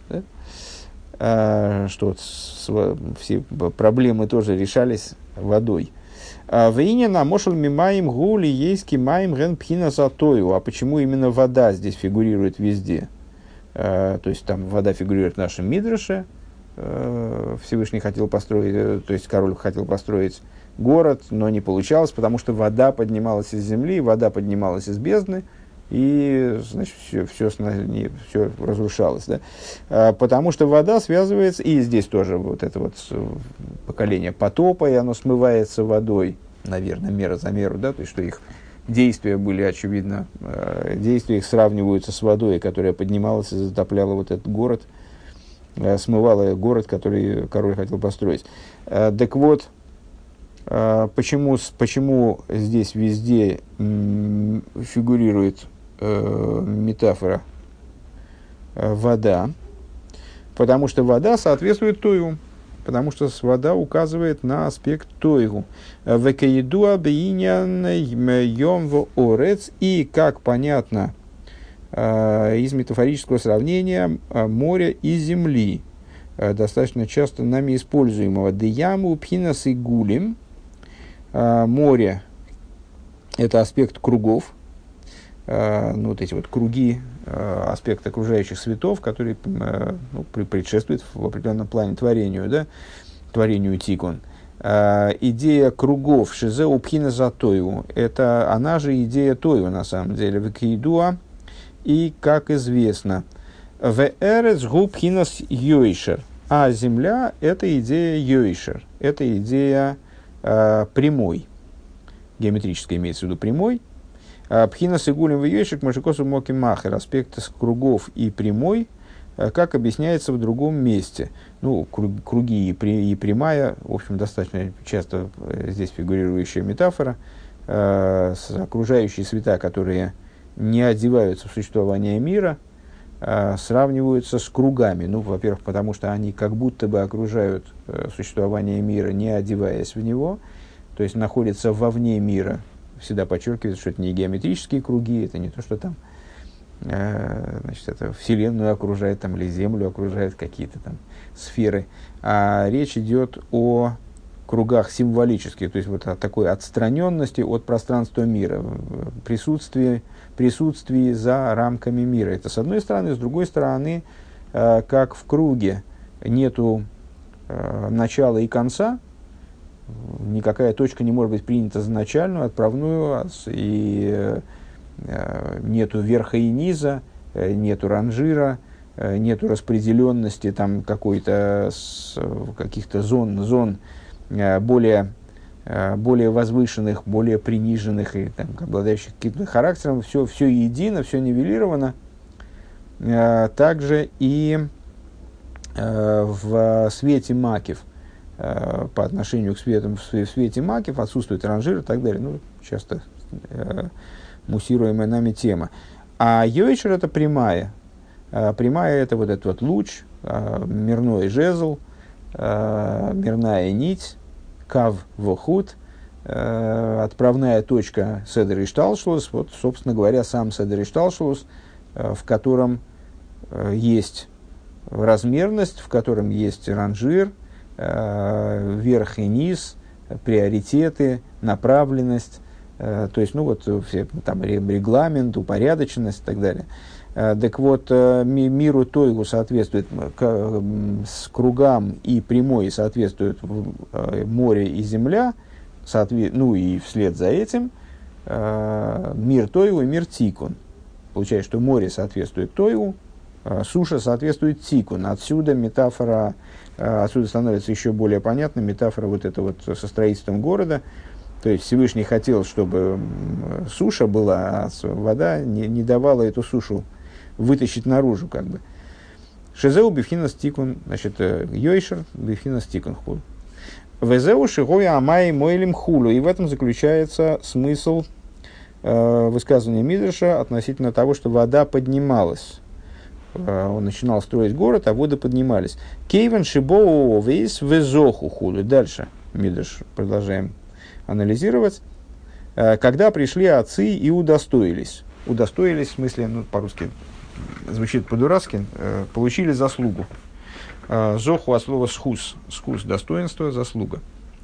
да? Что вот с, все проблемы тоже решались водой. Вейнина мошел мимаим гули ейски маим ген пхина затою. А почему именно вода здесь фигурирует везде? То есть там вода фигурирует в нашем Мидраше. Всевышний хотел построить, то есть король хотел построить город, но не получалось, потому что вода поднималась из земли, вода поднималась из бездны, и, значит, все, все, все разрушалось. Да? Потому что вода связывается, и здесь тоже вот это вот поколение потопа, и оно смывается водой, наверное, мера за меру, да? То есть что их действия были, очевидно, действия их сравниваются с водой, которая поднималась и затопляла вот этот город, смывала город, который король хотел построить. Так вот, почему, почему здесь везде фигурирует метафора вода? Потому что вода соответствует тойгу, потому что вода указывает на аспект тойгу. Векаидуа бейнян йом в орец, и, как понятно из метафорического сравнения, моря и земли, достаточно часто нами используемого. Деяму пхинас и гулим. Море – это аспект кругов, ну, вот эти вот круги, аспект окружающих светов, который, ну, предшествует в определенном плане творению, да, творению тикун. Идея кругов шизеу пхина за тойу – это она же идея тойу, на самом деле, векейдуа. И, как известно, в эрец гу пхинас йойшер, а земля – это идея йойшер, это идея э, прямой, геометрическая имеется в виду прямой. Пхинас и гулем в йойшер машикосу моки махер, аспект кругов и прямой, как объясняется в другом месте. Ну, круги и, при, и прямая, в общем, достаточно часто здесь фигурирующая метафора, э, окружающие света, которые не одеваются в существование мира, а сравниваются с кругами. Ну, во-первых, потому что они как будто бы окружают э, существование мира, не одеваясь в него, то есть находятся вовне мира. Всегда подчеркивается, что это не геометрические круги, это не то, что там э, значит, это Вселенную окружает там, или Землю окружает какие-то там сферы, а речь идет о кругах символических, то есть вот о такой отстраненности от пространства мира, присутствии, присутствии за рамками мира. Это с одной стороны, с другой стороны, э, как в круге нету э, начала и конца, никакая точка не может быть принята за начальную, отправную, и э, нету верха и низа, э, нету ранжира, э, нету распределенности там какой-то с, каких-то зон, зон более, более возвышенных, более приниженных и там, обладающих каким-то характером, все, все едино, все нивелировано. Также и в свете макев, по отношению к свету, в свете макев отсутствует ранжир и так далее. Ну, часто муссируемая нами тема. А йойшер – это прямая. Прямая – это вот этот вот луч, мирной жезл, мирная нить, кав вохут, э, отправная точка Седер Ишталшус, вот, собственно говоря, сам Седер Ишталшус, э, в котором э, есть размерность, в котором есть ранжир, э, верх и низ, приоритеты, направленность, э, то есть, ну вот, все, там, регламент, упорядоченность и так далее. Э, так вот, э, миру Тойгу соответствует, к, с кругам и прямой соответствует э, море и земля, соответ, ну и вслед за этим э, мир Тойгу и мир Тикун. Получается, что море соответствует Тойгу, суша соответствует тикун. Отсюда метафора, отсюда становится еще более понятна метафора вот это вот со строительством города. То есть Всевышний хотел, чтобы суша была, а вода не, не давала эту сушу вытащить наружу, как бы. Шезеу бифхинас тикун, значит, йойшер бифхинас тикун хул. Везеу шигоя амай мойлим хулу. И в этом заключается смысл э, высказывания Мидраша относительно того, что вода поднималась. Он начинал строить город, а воды поднимались. Кейвен шибоу вейс везоху худу. Дальше, Мидраш, продолжаем анализировать. Когда пришли отцы и удостоились. Удостоились, в смысле, ну, по-русски звучит по-дурацки, получили заслугу. Зоху от слова схус. Схус – достоинство, заслуга.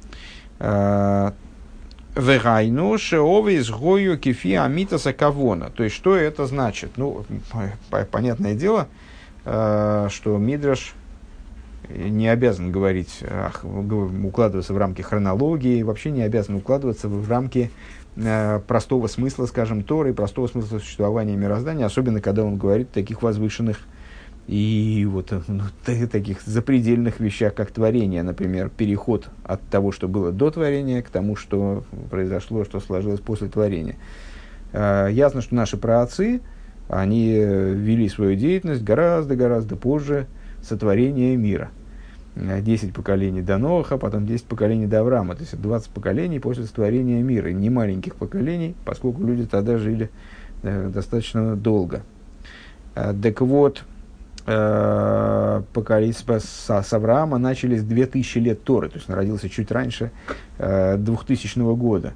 Вегайну шеовис гою кефи амитаса кавона. То есть, что это значит? Ну, понятное дело, что Мидраш не обязан говорить, укладываться в рамки хронологии, вообще не обязан укладываться в рамки простого смысла, скажем, Торы, простого смысла существования мироздания, особенно когда он говорит о таких возвышенных и вот ну, таких запредельных вещах, как творение, например, переход от того, что было до творения, к тому, что произошло, что сложилось после творения. Э, ясно, что наши праотцы, они вели свою деятельность гораздо-гораздо позже сотворения мира. Десять поколений до Ноаха, потом десять поколений до Авраама, то есть двадцать поколений после сотворения мира, не маленьких поколений, поскольку люди тогда жили э, достаточно долго. Э, так вот, поколение с Авраама начались две тысячи лет Торы, то есть он родился чуть раньше двухтысячного года.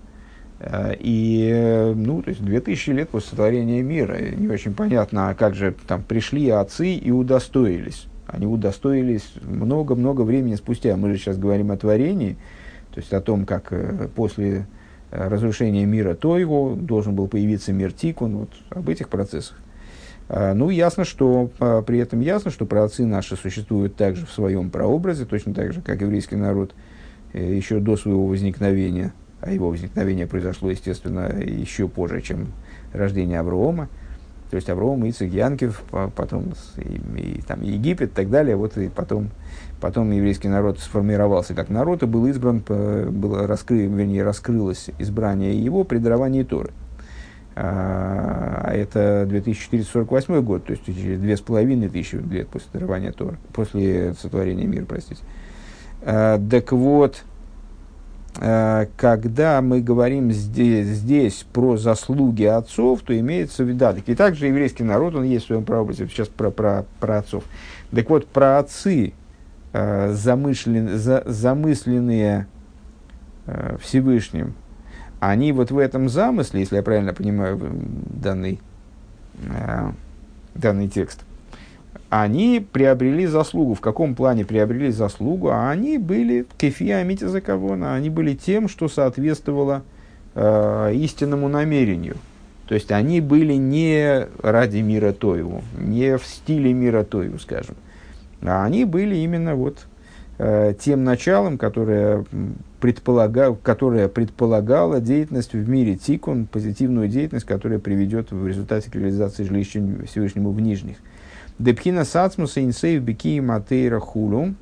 И, ну, то есть две тысячи лет после сотворения мира. Не очень понятно, а как же там пришли отцы и удостоились. Они удостоились много-много времени спустя. Мы же сейчас говорим о творении, то есть о том, как после разрушения мира Тойгу должен был появиться мир Тикун, вот об этих процессах. Ну, ясно, что при этом ясно, что праотцы наши существуют также в своем прообразе, точно так же, как еврейский народ еще до своего возникновения, а его возникновение произошло, естественно, еще позже, чем рождение Авраама. То есть Авраам, Ицхак, Янкев, потом и, и, там, Египет и так далее. Вот и потом, потом еврейский народ сформировался как народ и был избран, было раскры, вернее, раскрылось избрание его при даровании Торы. А это две тысячи четыреста сорок восьмой год, то есть через две с половиной тысячи лет после дарования Торы, после сотворения мира, простите. А, так вот, а, когда мы говорим здесь, здесь про заслуги отцов, то имеется в виду, да, и также еврейский народ, он есть в своем прообразе, сейчас про, про, про отцов. Так вот, про отцы, а, замышлен, за, замысленные а, Всевышним, они вот в этом замысле, если я правильно понимаю данный, э, данный текст, они приобрели заслугу. В каком плане приобрели заслугу? А они были кефия амитиза кавона, они были тем, что соответствовало э, истинному намерению. То есть они были не ради мира Тойву, не в стиле мира Тойву, скажем, а они были именно вот э, тем началом, которое предполагало, которое предполагало деятельность в мире Тикун, позитивную деятельность, которая приведет в результате к реализации жилища Всевышнему в нижних. Депхина сацмуса инсейв бики матейра хулу.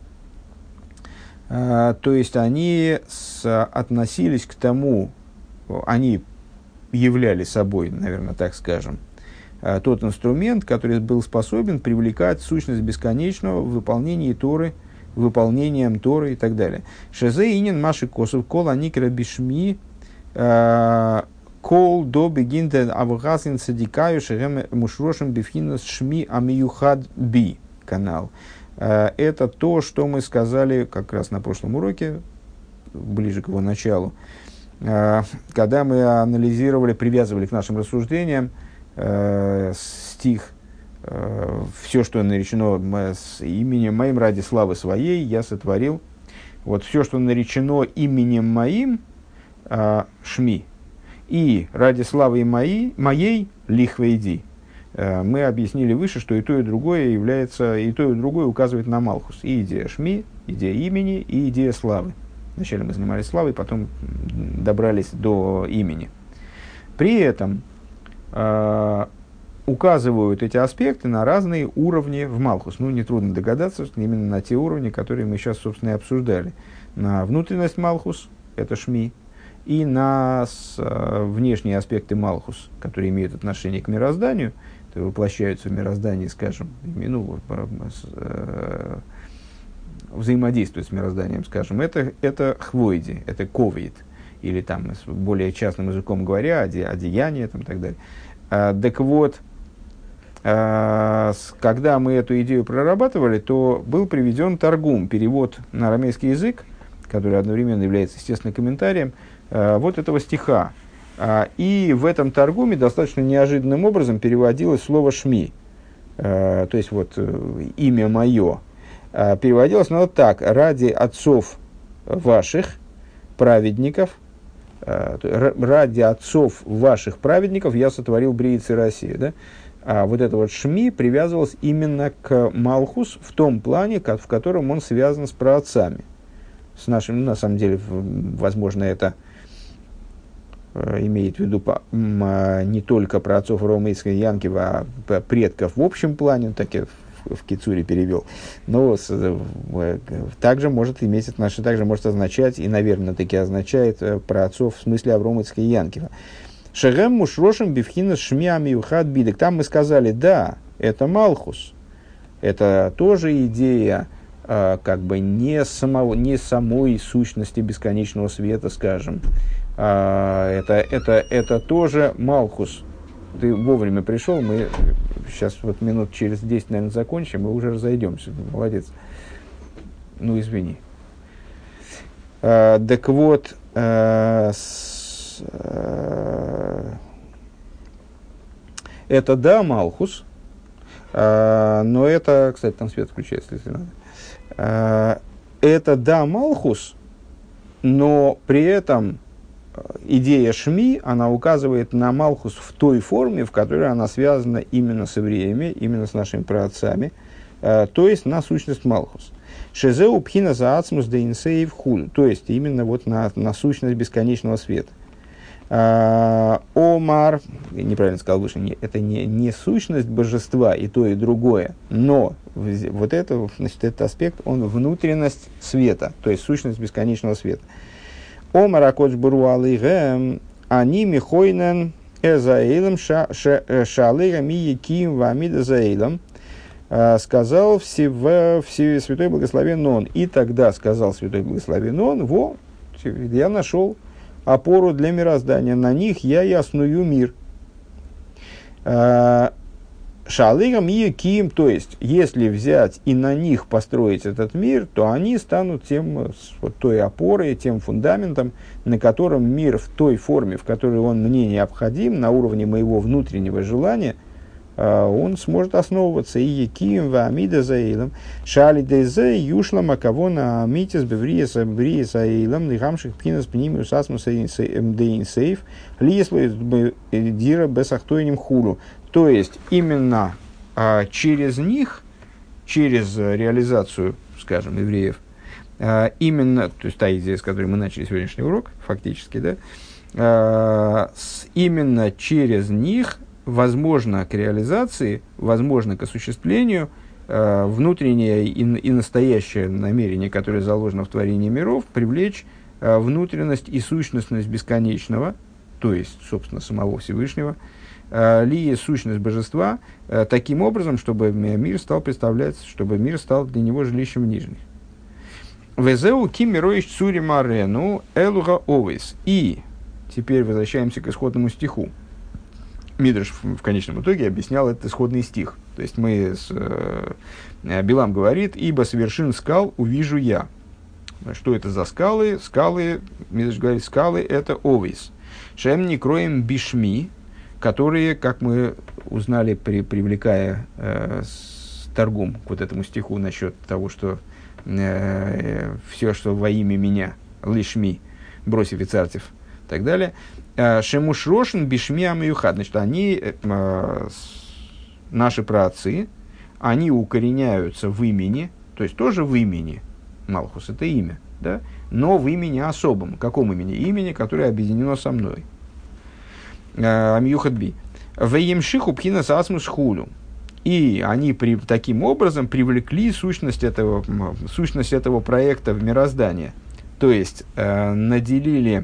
То есть они с, относились к тому, они являли собой, наверное, так скажем, тот инструмент, который был способен привлекать сущность бесконечного в выполнении Торы, выполнением Торы и так далее. Шезе инин маши косов кол аникра бишми кол до бегинда авгасин садикаю шерем мушрошим бифхинас шми амиюхад би канал. Это то, что мы сказали как раз на прошлом уроке, ближе к его началу, э, когда мы анализировали, привязывали к нашим рассуждениям э, стих э, «Все, что наречено с именем моим ради славы своей, я сотворил». Вот все, что наречено именем моим, э, шми, и ради славы моей, моей лихвейди. Мы объяснили выше, что и то, и другое является, и то, и другое указывает на Малхус. И идея Шми, идея имени, и идея славы. Вначале мы занимались славой, потом добрались до имени. При этом э, указывают эти аспекты на разные уровни в Малхус. Ну, нетрудно догадаться, что именно на те уровни, которые мы сейчас, собственно, и обсуждали. На внутренность Малхус, это Шми, и на с, э, внешние аспекты Малхус, которые имеют отношение к мирозданию, воплощаются в мироздании, скажем, ну, э, взаимодействуют с мирозданием, скажем, это, это хвойди, это ковид, или там, более частным языком говоря, оде, одеяние там, и так далее. А, так вот, а, с, когда мы эту идею прорабатывали, то был приведен таргум, перевод на арамейский язык, который одновременно является, естественно, комментарием, а, вот этого стиха. И в этом таргуме достаточно неожиданным образом переводилось слово «шми», то есть вот имя мое. Переводилось оно так: «Ради отцов ваших праведников, ради отцов ваших праведников я сотворил Брииц и Россию». Да? А вот это вот «шми» привязывалось именно к Малхус в том плане, в котором он связан с праотцами. С нашим, ну, на самом деле, возможно, это имеет в виду не только про отцов Рома Ицхака и Янкива, а предков в общем плане, так я в, в Кицуре перевел, но с, также может иметь отношение, также может означать, и, наверное, таки означает про отцов в смысле Аврома Ицхака и Янкива. Шегем мушрошим бифхина шмиами ухад бидек. Там мы сказали, да, это Малхус, это тоже идея как бы не, самого, не самой сущности бесконечного света, скажем. Это, это, это тоже Малхус. Ты вовремя пришел, мы сейчас вот минут через десять, наверное, закончим, и уже разойдемся. Молодец. Ну, извини. А, так вот, а, с, а, это да, Малхус, а, но это, кстати, там свет включается, если надо. А, это да, Малхус, но при этом идея Шми, она указывает на Малхус в той форме, в которой она связана именно с евреями, именно с нашими праотцами, э, то есть на сущность Малхус. Шезеу пхина за ацмус де инсеев хуль, то есть именно вот на, на сущность бесконечного света. Э, омар, неправильно сказал выше, не, это не, не сущность божества и то, и другое, но вот это, значит, этот аспект, он внутренность света, то есть сущность бесконечного света. Омар акодж бару алейгэм, они михойнен эзаэлем шалэга ми яким вамида заэлем, сказал все, все, Святой Благословен Он. И тогда сказал Святой Благословен Он, во, я нашел опору для мироздания, на них я и осную мир. Шалыгам и Ким, то есть, если взять и на них построить этот мир, то они станут тем, вот, той опорой, тем фундаментом, на котором мир в той форме, в которой он мне необходим, на уровне моего внутреннего желания, он сможет основываться. И Яким, Ваамида Заилом, Шали Дезе, Юшла Макавона, Амитис, Бевриеса, Бриеса, Эйлам, Нихамших, Пхинас, Пнимиус, Асмуса, Дейнсейф, Лисло, Дира, Бесахтойним Хулу. То есть, именно а, через них, через реализацию, скажем, евреев, а, именно, то есть та идея, с которой мы начали сегодняшний урок, фактически, да, а, с, именно через них возможно к реализации, возможно к осуществлению а, внутреннее и, и настоящее намерение, которое заложено в творении миров, привлечь а, внутренность и сущностность бесконечного, то есть, собственно, самого Всевышнего, ли сущность божества, таким образом, чтобы мир стал представлять, чтобы мир стал для него жилищем нижних. Везеу кимироиш цури марену элуга овес. И теперь возвращаемся к исходному стиху. Мидраш в конечном итоге объяснял этот исходный стих. То есть мы с, э, Билам говорит, ибо с вершин скал увижу я. Что это за скалы? Скалы, Мидраш говорит, скалы это овис. Шем не кроем бишми, которые, как мы узнали, при, привлекая э, с, торгум к вот этому стиху насчет того, что э, все, что во имя меня, лишми, бросив и царцев, и так далее. Шемушрошин бишми амиюхад. Значит, они, э, наши праотцы, они укореняются в имени, то есть тоже в имени. Малхус – это имя, да? Но в имени особом. Каком имени? Имени, которое объединено со мной. Амиюхад би. Веемшиху пхинас асмус хулю. И они при, таким образом привлекли сущность этого, сущность этого проекта в мироздание. То есть, э, наделили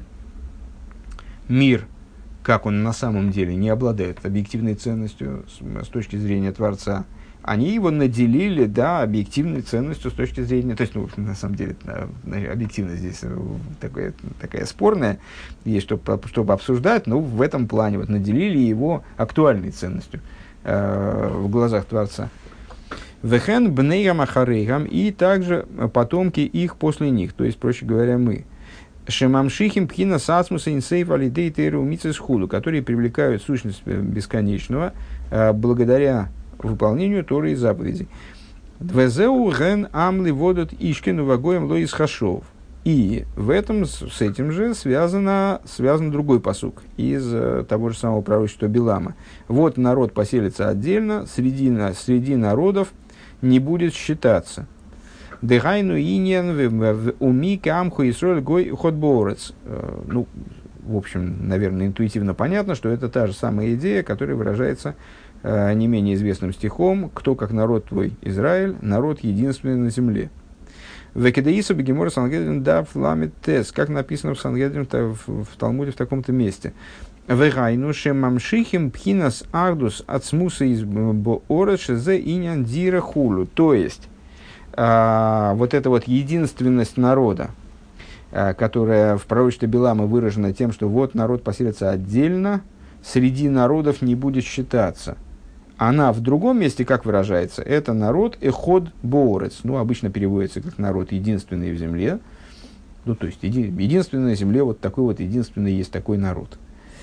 мир, как он на самом деле не обладает объективной ценностью с, с точки зрения Творца. Они его наделили, да, объективной ценностью с точки зрения... То есть, ну, на самом деле, объективность здесь такая, такая спорная, есть, чтобы, чтобы обсуждать, но в этом плане вот, наделили его актуальной ценностью э, в глазах Творца. Вехен бнейгам ахарейгам, и также потомки их после них, то есть, проще говоря, мы. Шемамшихим пхина сасмуса инсейф алидей тейру мицес худу, которые привлекают сущность бесконечного э, благодаря выполнению Торы и заповедей. Двезеу ген амли водот ишкину вагоем лоис хашов. И в этом, с этим же связано, связан другой пасук из uh, того же самого пророчества Билама. Вот народ поселится отдельно, среди, среди народов не будет считаться. Дыхайну иньян уми камху исроль гой ходборец. Ну, в общем, наверное, интуитивно понятно, что это та же самая идея, которая выражается не менее известным стихом: «Кто, как народ твой, Израиль, народ единственный на земле». Векедаиса бегемор Сангедрин дав ламит тес, как написано в Сангедрин в, в Талмуде в таком-то месте. Вегайну шемамшихим пхинас ардус ацмуса из боора шезе инян дира хулу. То есть, а, вот эта вот единственность народа, а, которая в пророчестве Билама выражена тем, что вот народ поселится отдельно, среди народов не будет считаться. Она в другом месте, как выражается, это народ эход боорец. Ну, обычно переводится как народ единственный в земле. Ну, то есть, еди, единственный на земле, вот такой вот единственный есть такой народ.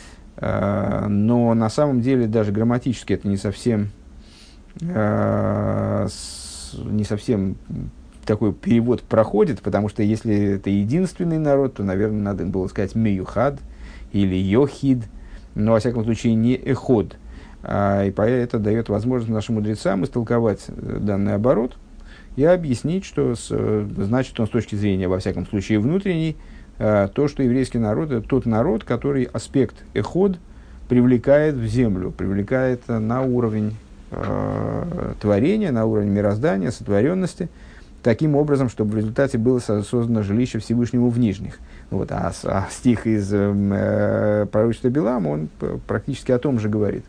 А, но на самом деле даже грамматически это не совсем, а, с, не совсем такой перевод проходит, потому что если это единственный народ, то, наверное, надо было сказать меюхад или йохид, но, во всяком случае, не эход. А, и это дает возможность нашим мудрецам истолковать данный оборот и объяснить, что с, значит он с точки зрения, во всяком случае, внутренней, а, то, что еврейский народ – это тот народ, который аспект эход привлекает в землю, привлекает на уровень а, творения, на уровень мироздания, сотворенности, таким образом, чтобы в результате было создано жилище Всевышнему в нижних. Вот, а, а стих из э, пророчества Билама, он практически о том же говорит.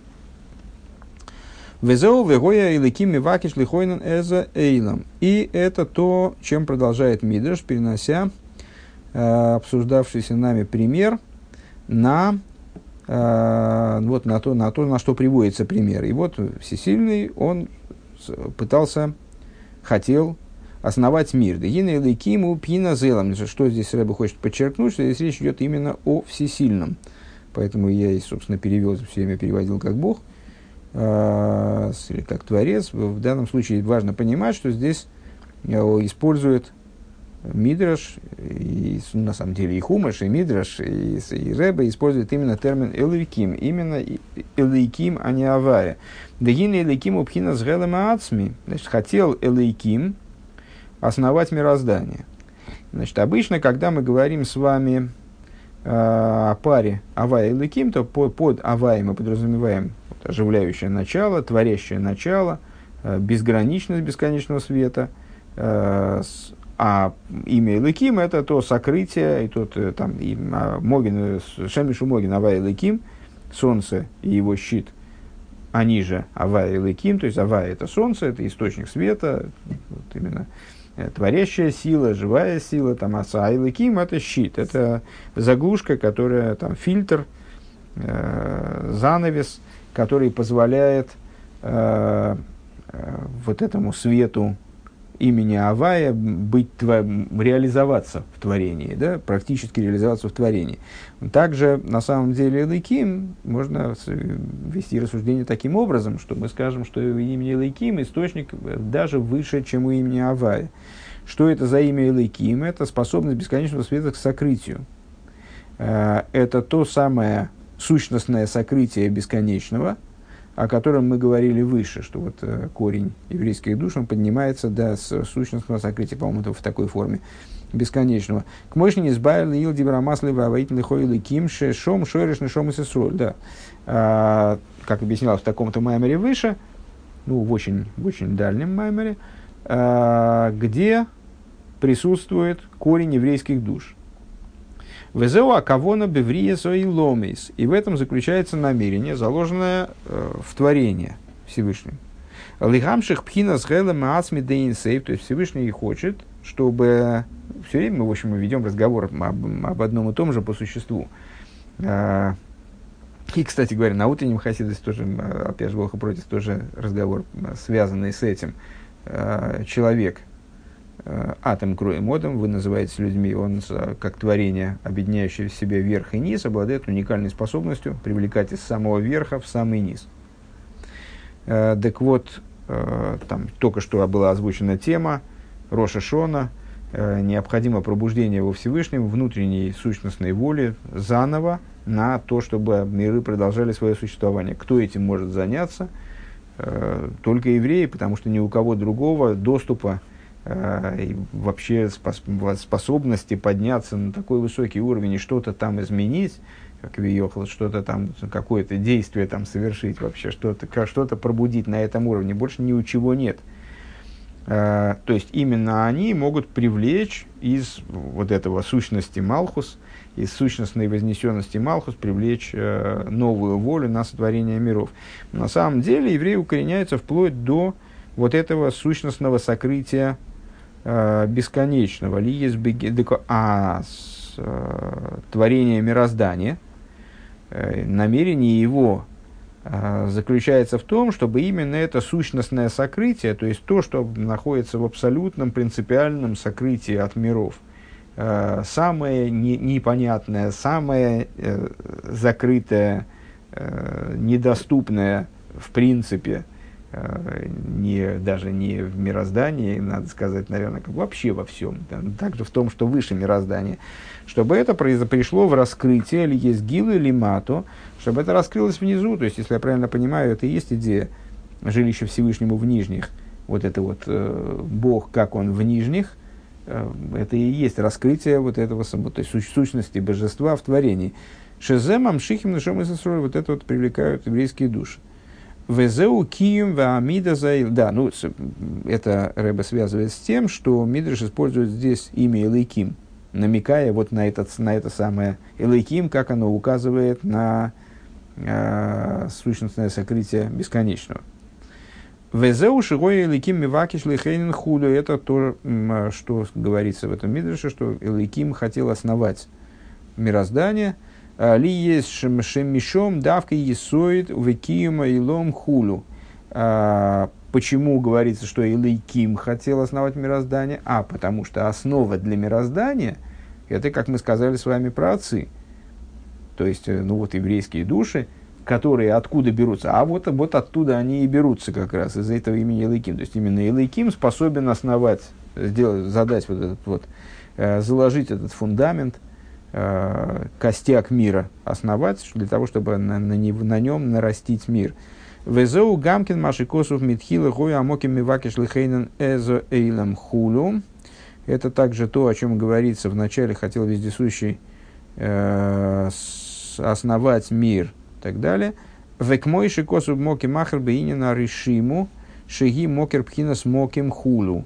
«Везеу вегоя илыким мивакиш лихойнен эза эйлам». И это то, чем продолжает Мидраш, перенося э, обсуждавшийся нами пример на, э, вот, на, то, на то, на что приводится пример. И вот Всесильный, он пытался, хотел основать мир. Дегина илыкиму пина зелам. Что здесь Рэбе хочет подчеркнуть, что здесь речь идет именно о Всесильном. Поэтому я и, собственно, перевел, все время переводил как Бог, э, или как Творец. В данном случае важно понимать, что здесь использует Мидраш, и, на самом деле и Хумаш, и Мидраш, и, и Рэбе используют именно термин элейким, именно элейким, а не авая. Дегина илыкиму пина с гелем аацми. Значит, хотел элейким основать мироздание. Значит, обычно, когда мы говорим с вами э, о паре Авай и Элоким, то по, под Авай мы подразумеваем вот, оживляющее начало, творящее начало, э, безграничность бесконечного света, э, с, а имя Элоким – это то сокрытие, и тот э, там, и, а, Могин, Шемишу Могин, Авай и Элоким, солнце и его щит, они же Авай и Элоким, то есть Авай – это солнце, это источник света, вот именно творящая сила, живая сила, там, аса айлыким – это щит, это заглушка, которая, там, фильтр, э, занавес, который позволяет э, э, вот этому свету имени Авая быть, тво, реализоваться в творении, да, практически реализоваться в творении. Также, на самом деле, Элейким можно вести рассуждение таким образом, что мы скажем, что у имени Элейким источник даже выше, чем у имени Авая. Что это за имя Элейким? Это способность бесконечного света к сокрытию. Это то самое сущностное сокрытие бесконечного, о котором мы говорили выше, что вот э, корень еврейских душ, он поднимается до сущностного сокрытия, по-моему, в такой форме, бесконечного. К мощи избавил ил дибрамасли ваваитли хоили кимше шом шоришный шом и сесроль. Да. А, как объяснялось в таком-то маймере выше, ну, в очень, в очень дальнем маймере, а, где присутствует корень еврейских душ. Везеу акавона беврия сои ломейс. И в этом заключается намерение, заложенное э, в творение Всевышним. Лихамших пхина с гелем ацми дейнсейв. То есть Всевышний хочет, чтобы... Все время мы, в общем, мы ведем разговор об, об одном и том же по существу. А, и, кстати говоря, на утреннем хасидусе тоже, опять же, Волха против, тоже разговор, связанный с этим. А, человек... атом кроем модом, вы называете людьми, он как творение, объединяющее в себе верх и низ, обладает уникальной способностью привлекать из самого верха в самый низ. Э, так вот, э, там только что была озвучена тема Рош ха-Шана, э, необходимо пробуждение во Всевышнем внутренней сущностной воли заново на то, чтобы миры продолжали свое существование. Кто этим может заняться? Э, только евреи, потому что ни у кого другого доступа и вообще способности подняться на такой высокий уровень и что-то там изменить, как Виохал, что-то там, какое-то действие там совершить, вообще что-то, что-то пробудить на этом уровне, больше ни у чего нет. То есть именно они могут привлечь из вот этого сущности Малхус, из сущностной вознесенности Малхус, привлечь новую волю на сотворение миров. На самом деле евреи укореняются вплоть до вот этого сущностного сокрытия бесконечного, ли есть а творение мироздания, намерение его заключается в том, чтобы именно это сущностное сокрытие, то есть то, что находится в абсолютном принципиальном сокрытии от миров, самое не, непонятное, самое закрытое, недоступное в принципе, не, даже не в мироздании, надо сказать, наверное, как вообще во всем, да, также в том, что выше мироздания, чтобы это произошло, пришло в раскрытие, или есть гилу, или мату, чтобы это раскрылось внизу, то есть, если я правильно понимаю, это и есть идея жилища Всевышнему в нижних, вот это вот э, Бог, как он в нижних, э, это и есть раскрытие вот этого, то есть, сущности божества в творении. Шеземам шихим нашем исроль, вот это вот привлекают еврейские души. Везеу кием ваамида заил. Да, ну, это Рэбе связывает с тем, что Мидраш использует здесь имя Элейким, намекая вот на, этот, на это самое Элейким, как оно указывает на э, сущностное сокрытие бесконечного. Везеу шигой Элейким мивакиш лихейнин худу. Это то, что говорится в этом Мидраше, что Элейким хотел основать мироздание. Ли есть шемишом давка есоид векима илом хулу. Почему говорится, что Элейким хотел основать мироздание? А, потому что основа для мироздания – это, как мы сказали с вами про отцы. То есть, ну вот еврейские души, которые откуда берутся? А вот, вот оттуда они и берутся как раз, из-за этого имени Элейким. То есть, именно Элейким способен основать, сделать, задать вот этот вот, заложить этот фундамент, костяк мира основать, для того, чтобы на, на, на нем нарастить мир. Везоу гамкин машикосов митхила гой амоким мивакиш лихейнен эзо эйлам хулу. Это также то, о чем говорится в начале, хотел вездесущий э, основать мир и так далее. Векмой шикосов моки махр бейнина решиму шеги мокер пхинас моким хулу.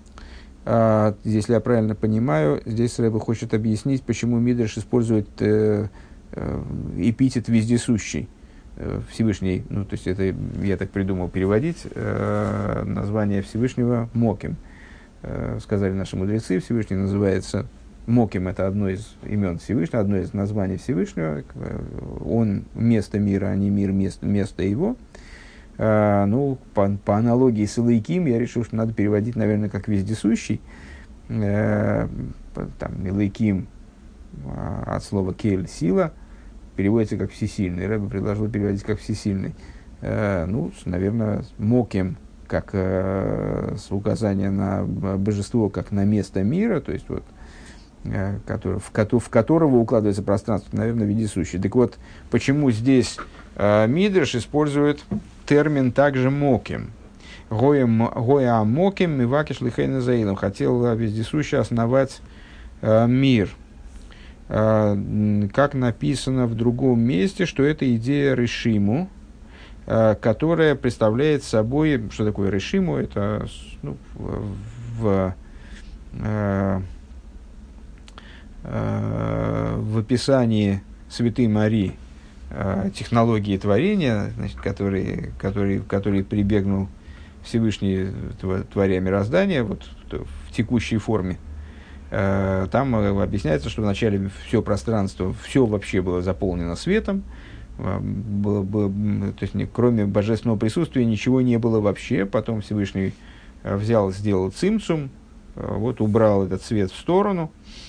Uh, если я правильно понимаю, здесь Рэбе хочет объяснить, почему Мидраш использует э, э, эпитет вездесущий, э, Всевышний, ну, то есть это я так придумал переводить, э, название Всевышнего Моким. Э, сказали наши мудрецы, Всевышний называется Моким, это одно из имен Всевышнего, одно из названий Всевышнего, он место мира, а не мир место, место его. Э, ну, по, по аналогии с Элейким я решил, что надо переводить, наверное, как вездесущий. Э, там, Элейким э, от слова кель — сила, переводится как всесильный. Рэбе предложил переводить как всесильный. Э, ну, наверное, моким, как э, с указания на божество, как на место мира, то есть вот, э, который, в, ко- в которого укладывается пространство, наверное, вездесущий. Так вот, почему здесь э, Мидраш использует термин также моким? Гоя моким мивакиш лихейна заилом. Хотел вездесущий основать э, мир. Э, как написано в другом месте, что это идея решиму, э, которая представляет собой, что такое решиму, это ну, в, в, э, э, в описании Святой Марии технологии творения, значит, которые, которые, которые прибегнул Всевышний, творя мироздание вот, в текущей форме. Там объясняется, что вначале все пространство, все вообще было заполнено светом, было, было, то есть, кроме божественного присутствия ничего не было вообще. Потом Всевышний взял, сделал цимцум, вот, убрал этот свет в сторону,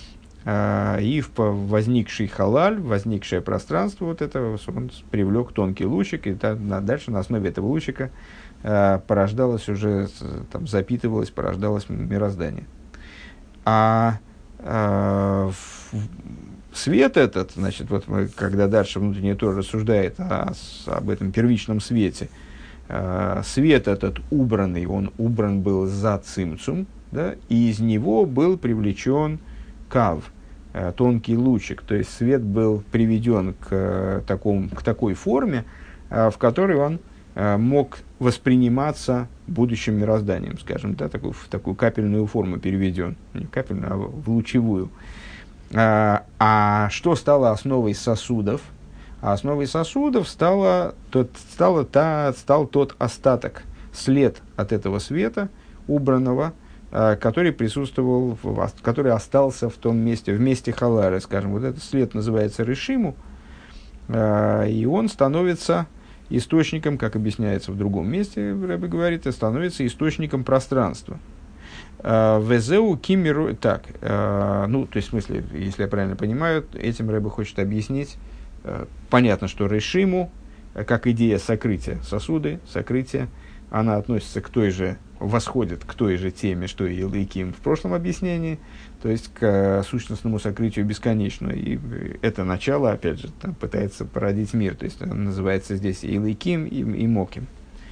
и в возникший халаль, возникшее пространство вот этого, он привлек тонкий лучик, и дальше на основе этого лучика порождалось уже, там, запитывалось, порождалось мироздание. А, а свет этот, значит, вот мы, когда дальше внутренний Тора рассуждает о, об этом первичном свете, а, свет этот убранный, он убран был за цимцум, да, и из него был привлечен кав, тонкий лучик, то есть свет был приведен к, такому, к такой форме, в которой он мог восприниматься будущим мирозданием, скажем, да, такую, в такую капельную форму переведен, не капельную, а в лучевую. А, а что стало основой сосудов? А основой сосудов стало, тот, стало та, стал тот остаток, след от этого света, убранного, который присутствовал, в, который остался в том месте, в месте халары, скажем, вот этот след называется решиму, и он становится источником, как объясняется в другом месте, Рэбе говорит, становится источником пространства. Везеу кимиру, так, ну, то есть, в смысле, если я правильно понимаю, этим Рэбе хочет объяснить, понятно, что решиму, как идея сокрытия, сосуды, сокрытия, она относится к той же, восходит к той же теме, что и Элейким в прошлом объяснении, то есть к сущностному сокрытию бесконечного. И это начало, опять же, там, пытается породить мир, то есть называется здесь и Элейким, и, и Моким.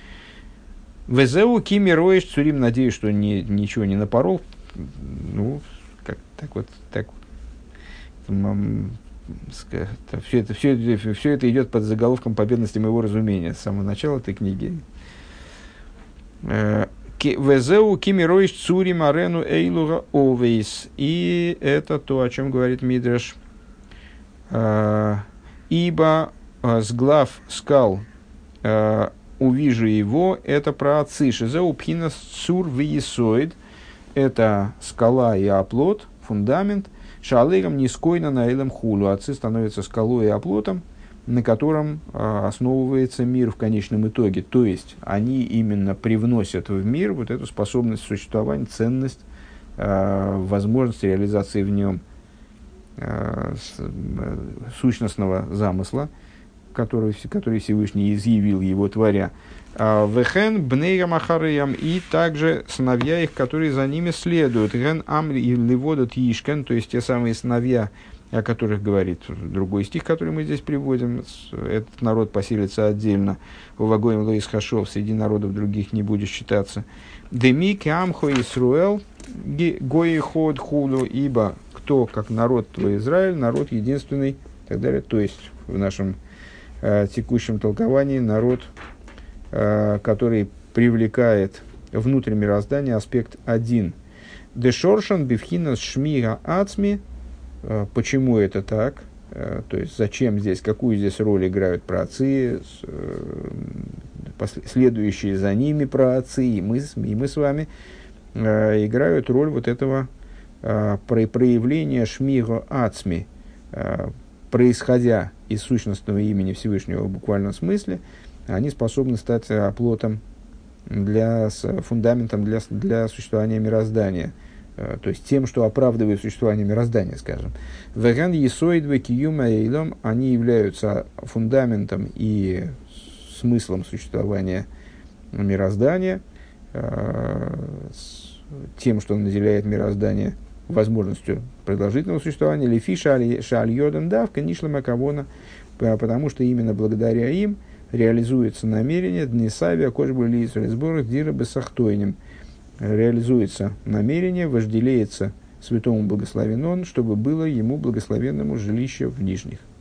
Везеу кими роиш цурим, надеюсь, что ни, ничего не напорол. Ну, как, так вот, так все это, все, это, все это идет под заголовком «Победности моего разумения» с самого начала этой книги. Везеу кимироиш цурим арену эйлуга овейс. И это то, о чем говорит Мидраш. Ибо с глав скал увижу его, это про отцы. Шизеу пхинас цур виесоид. Это скала и оплот, фундамент. Шалейгам нискойна на элем хулу. Отцы становятся скалой и оплотом, на котором а, основывается мир в конечном итоге. То есть, они именно привносят в мир вот эту способность существования, ценность, а, возможность реализации в нем а, с, а, сущностного замысла, который, который Всевышний изъявил его творя. Вехен бнейгам ахареям, и также сыновья их, которые за ними следуют. Ген амри и ливодот ишкен, то есть те самые сыновья, о которых говорит другой стих, который мы здесь приводим. Этот народ поселится отдельно. Увагоем лоис хашов, среди народов других не будет считаться. Деми кямхо Исруэл гои ход худу, ибо кто, как народ твой Израиль, народ единственный, и так далее. То есть в нашем э, текущем толковании народ, э, который привлекает внутрь мироздания аспект один. Дешоршан бифхинас шмига ацми. Почему это так? То есть, зачем здесь, какую здесь роль играют праотцы, следующие за ними праотцы, и мы, и мы с вами, играют роль вот этого проявления шмиго ацми, происходя из сущностного имени Всевышнего в буквальном смысле, они способны стать оплотом, для, с фундаментом для, для существования мироздания, э, то есть тем, что оправдывает существование мироздания, скажем. Веган есоид векиюма эйлом, они являются фундаментом и смыслом существования мироздания, э, с тем, что наделяет мироздание возможностью продолжительного существования. Лефи шаальйодам давка нишлама кавона, потому что именно благодаря им реализуется намерение днесавия кожбули сборах дира бесахтойним. Реализуется намерение, вожделеется святому благословен он, чтобы было ему благословенному жилище в нижних.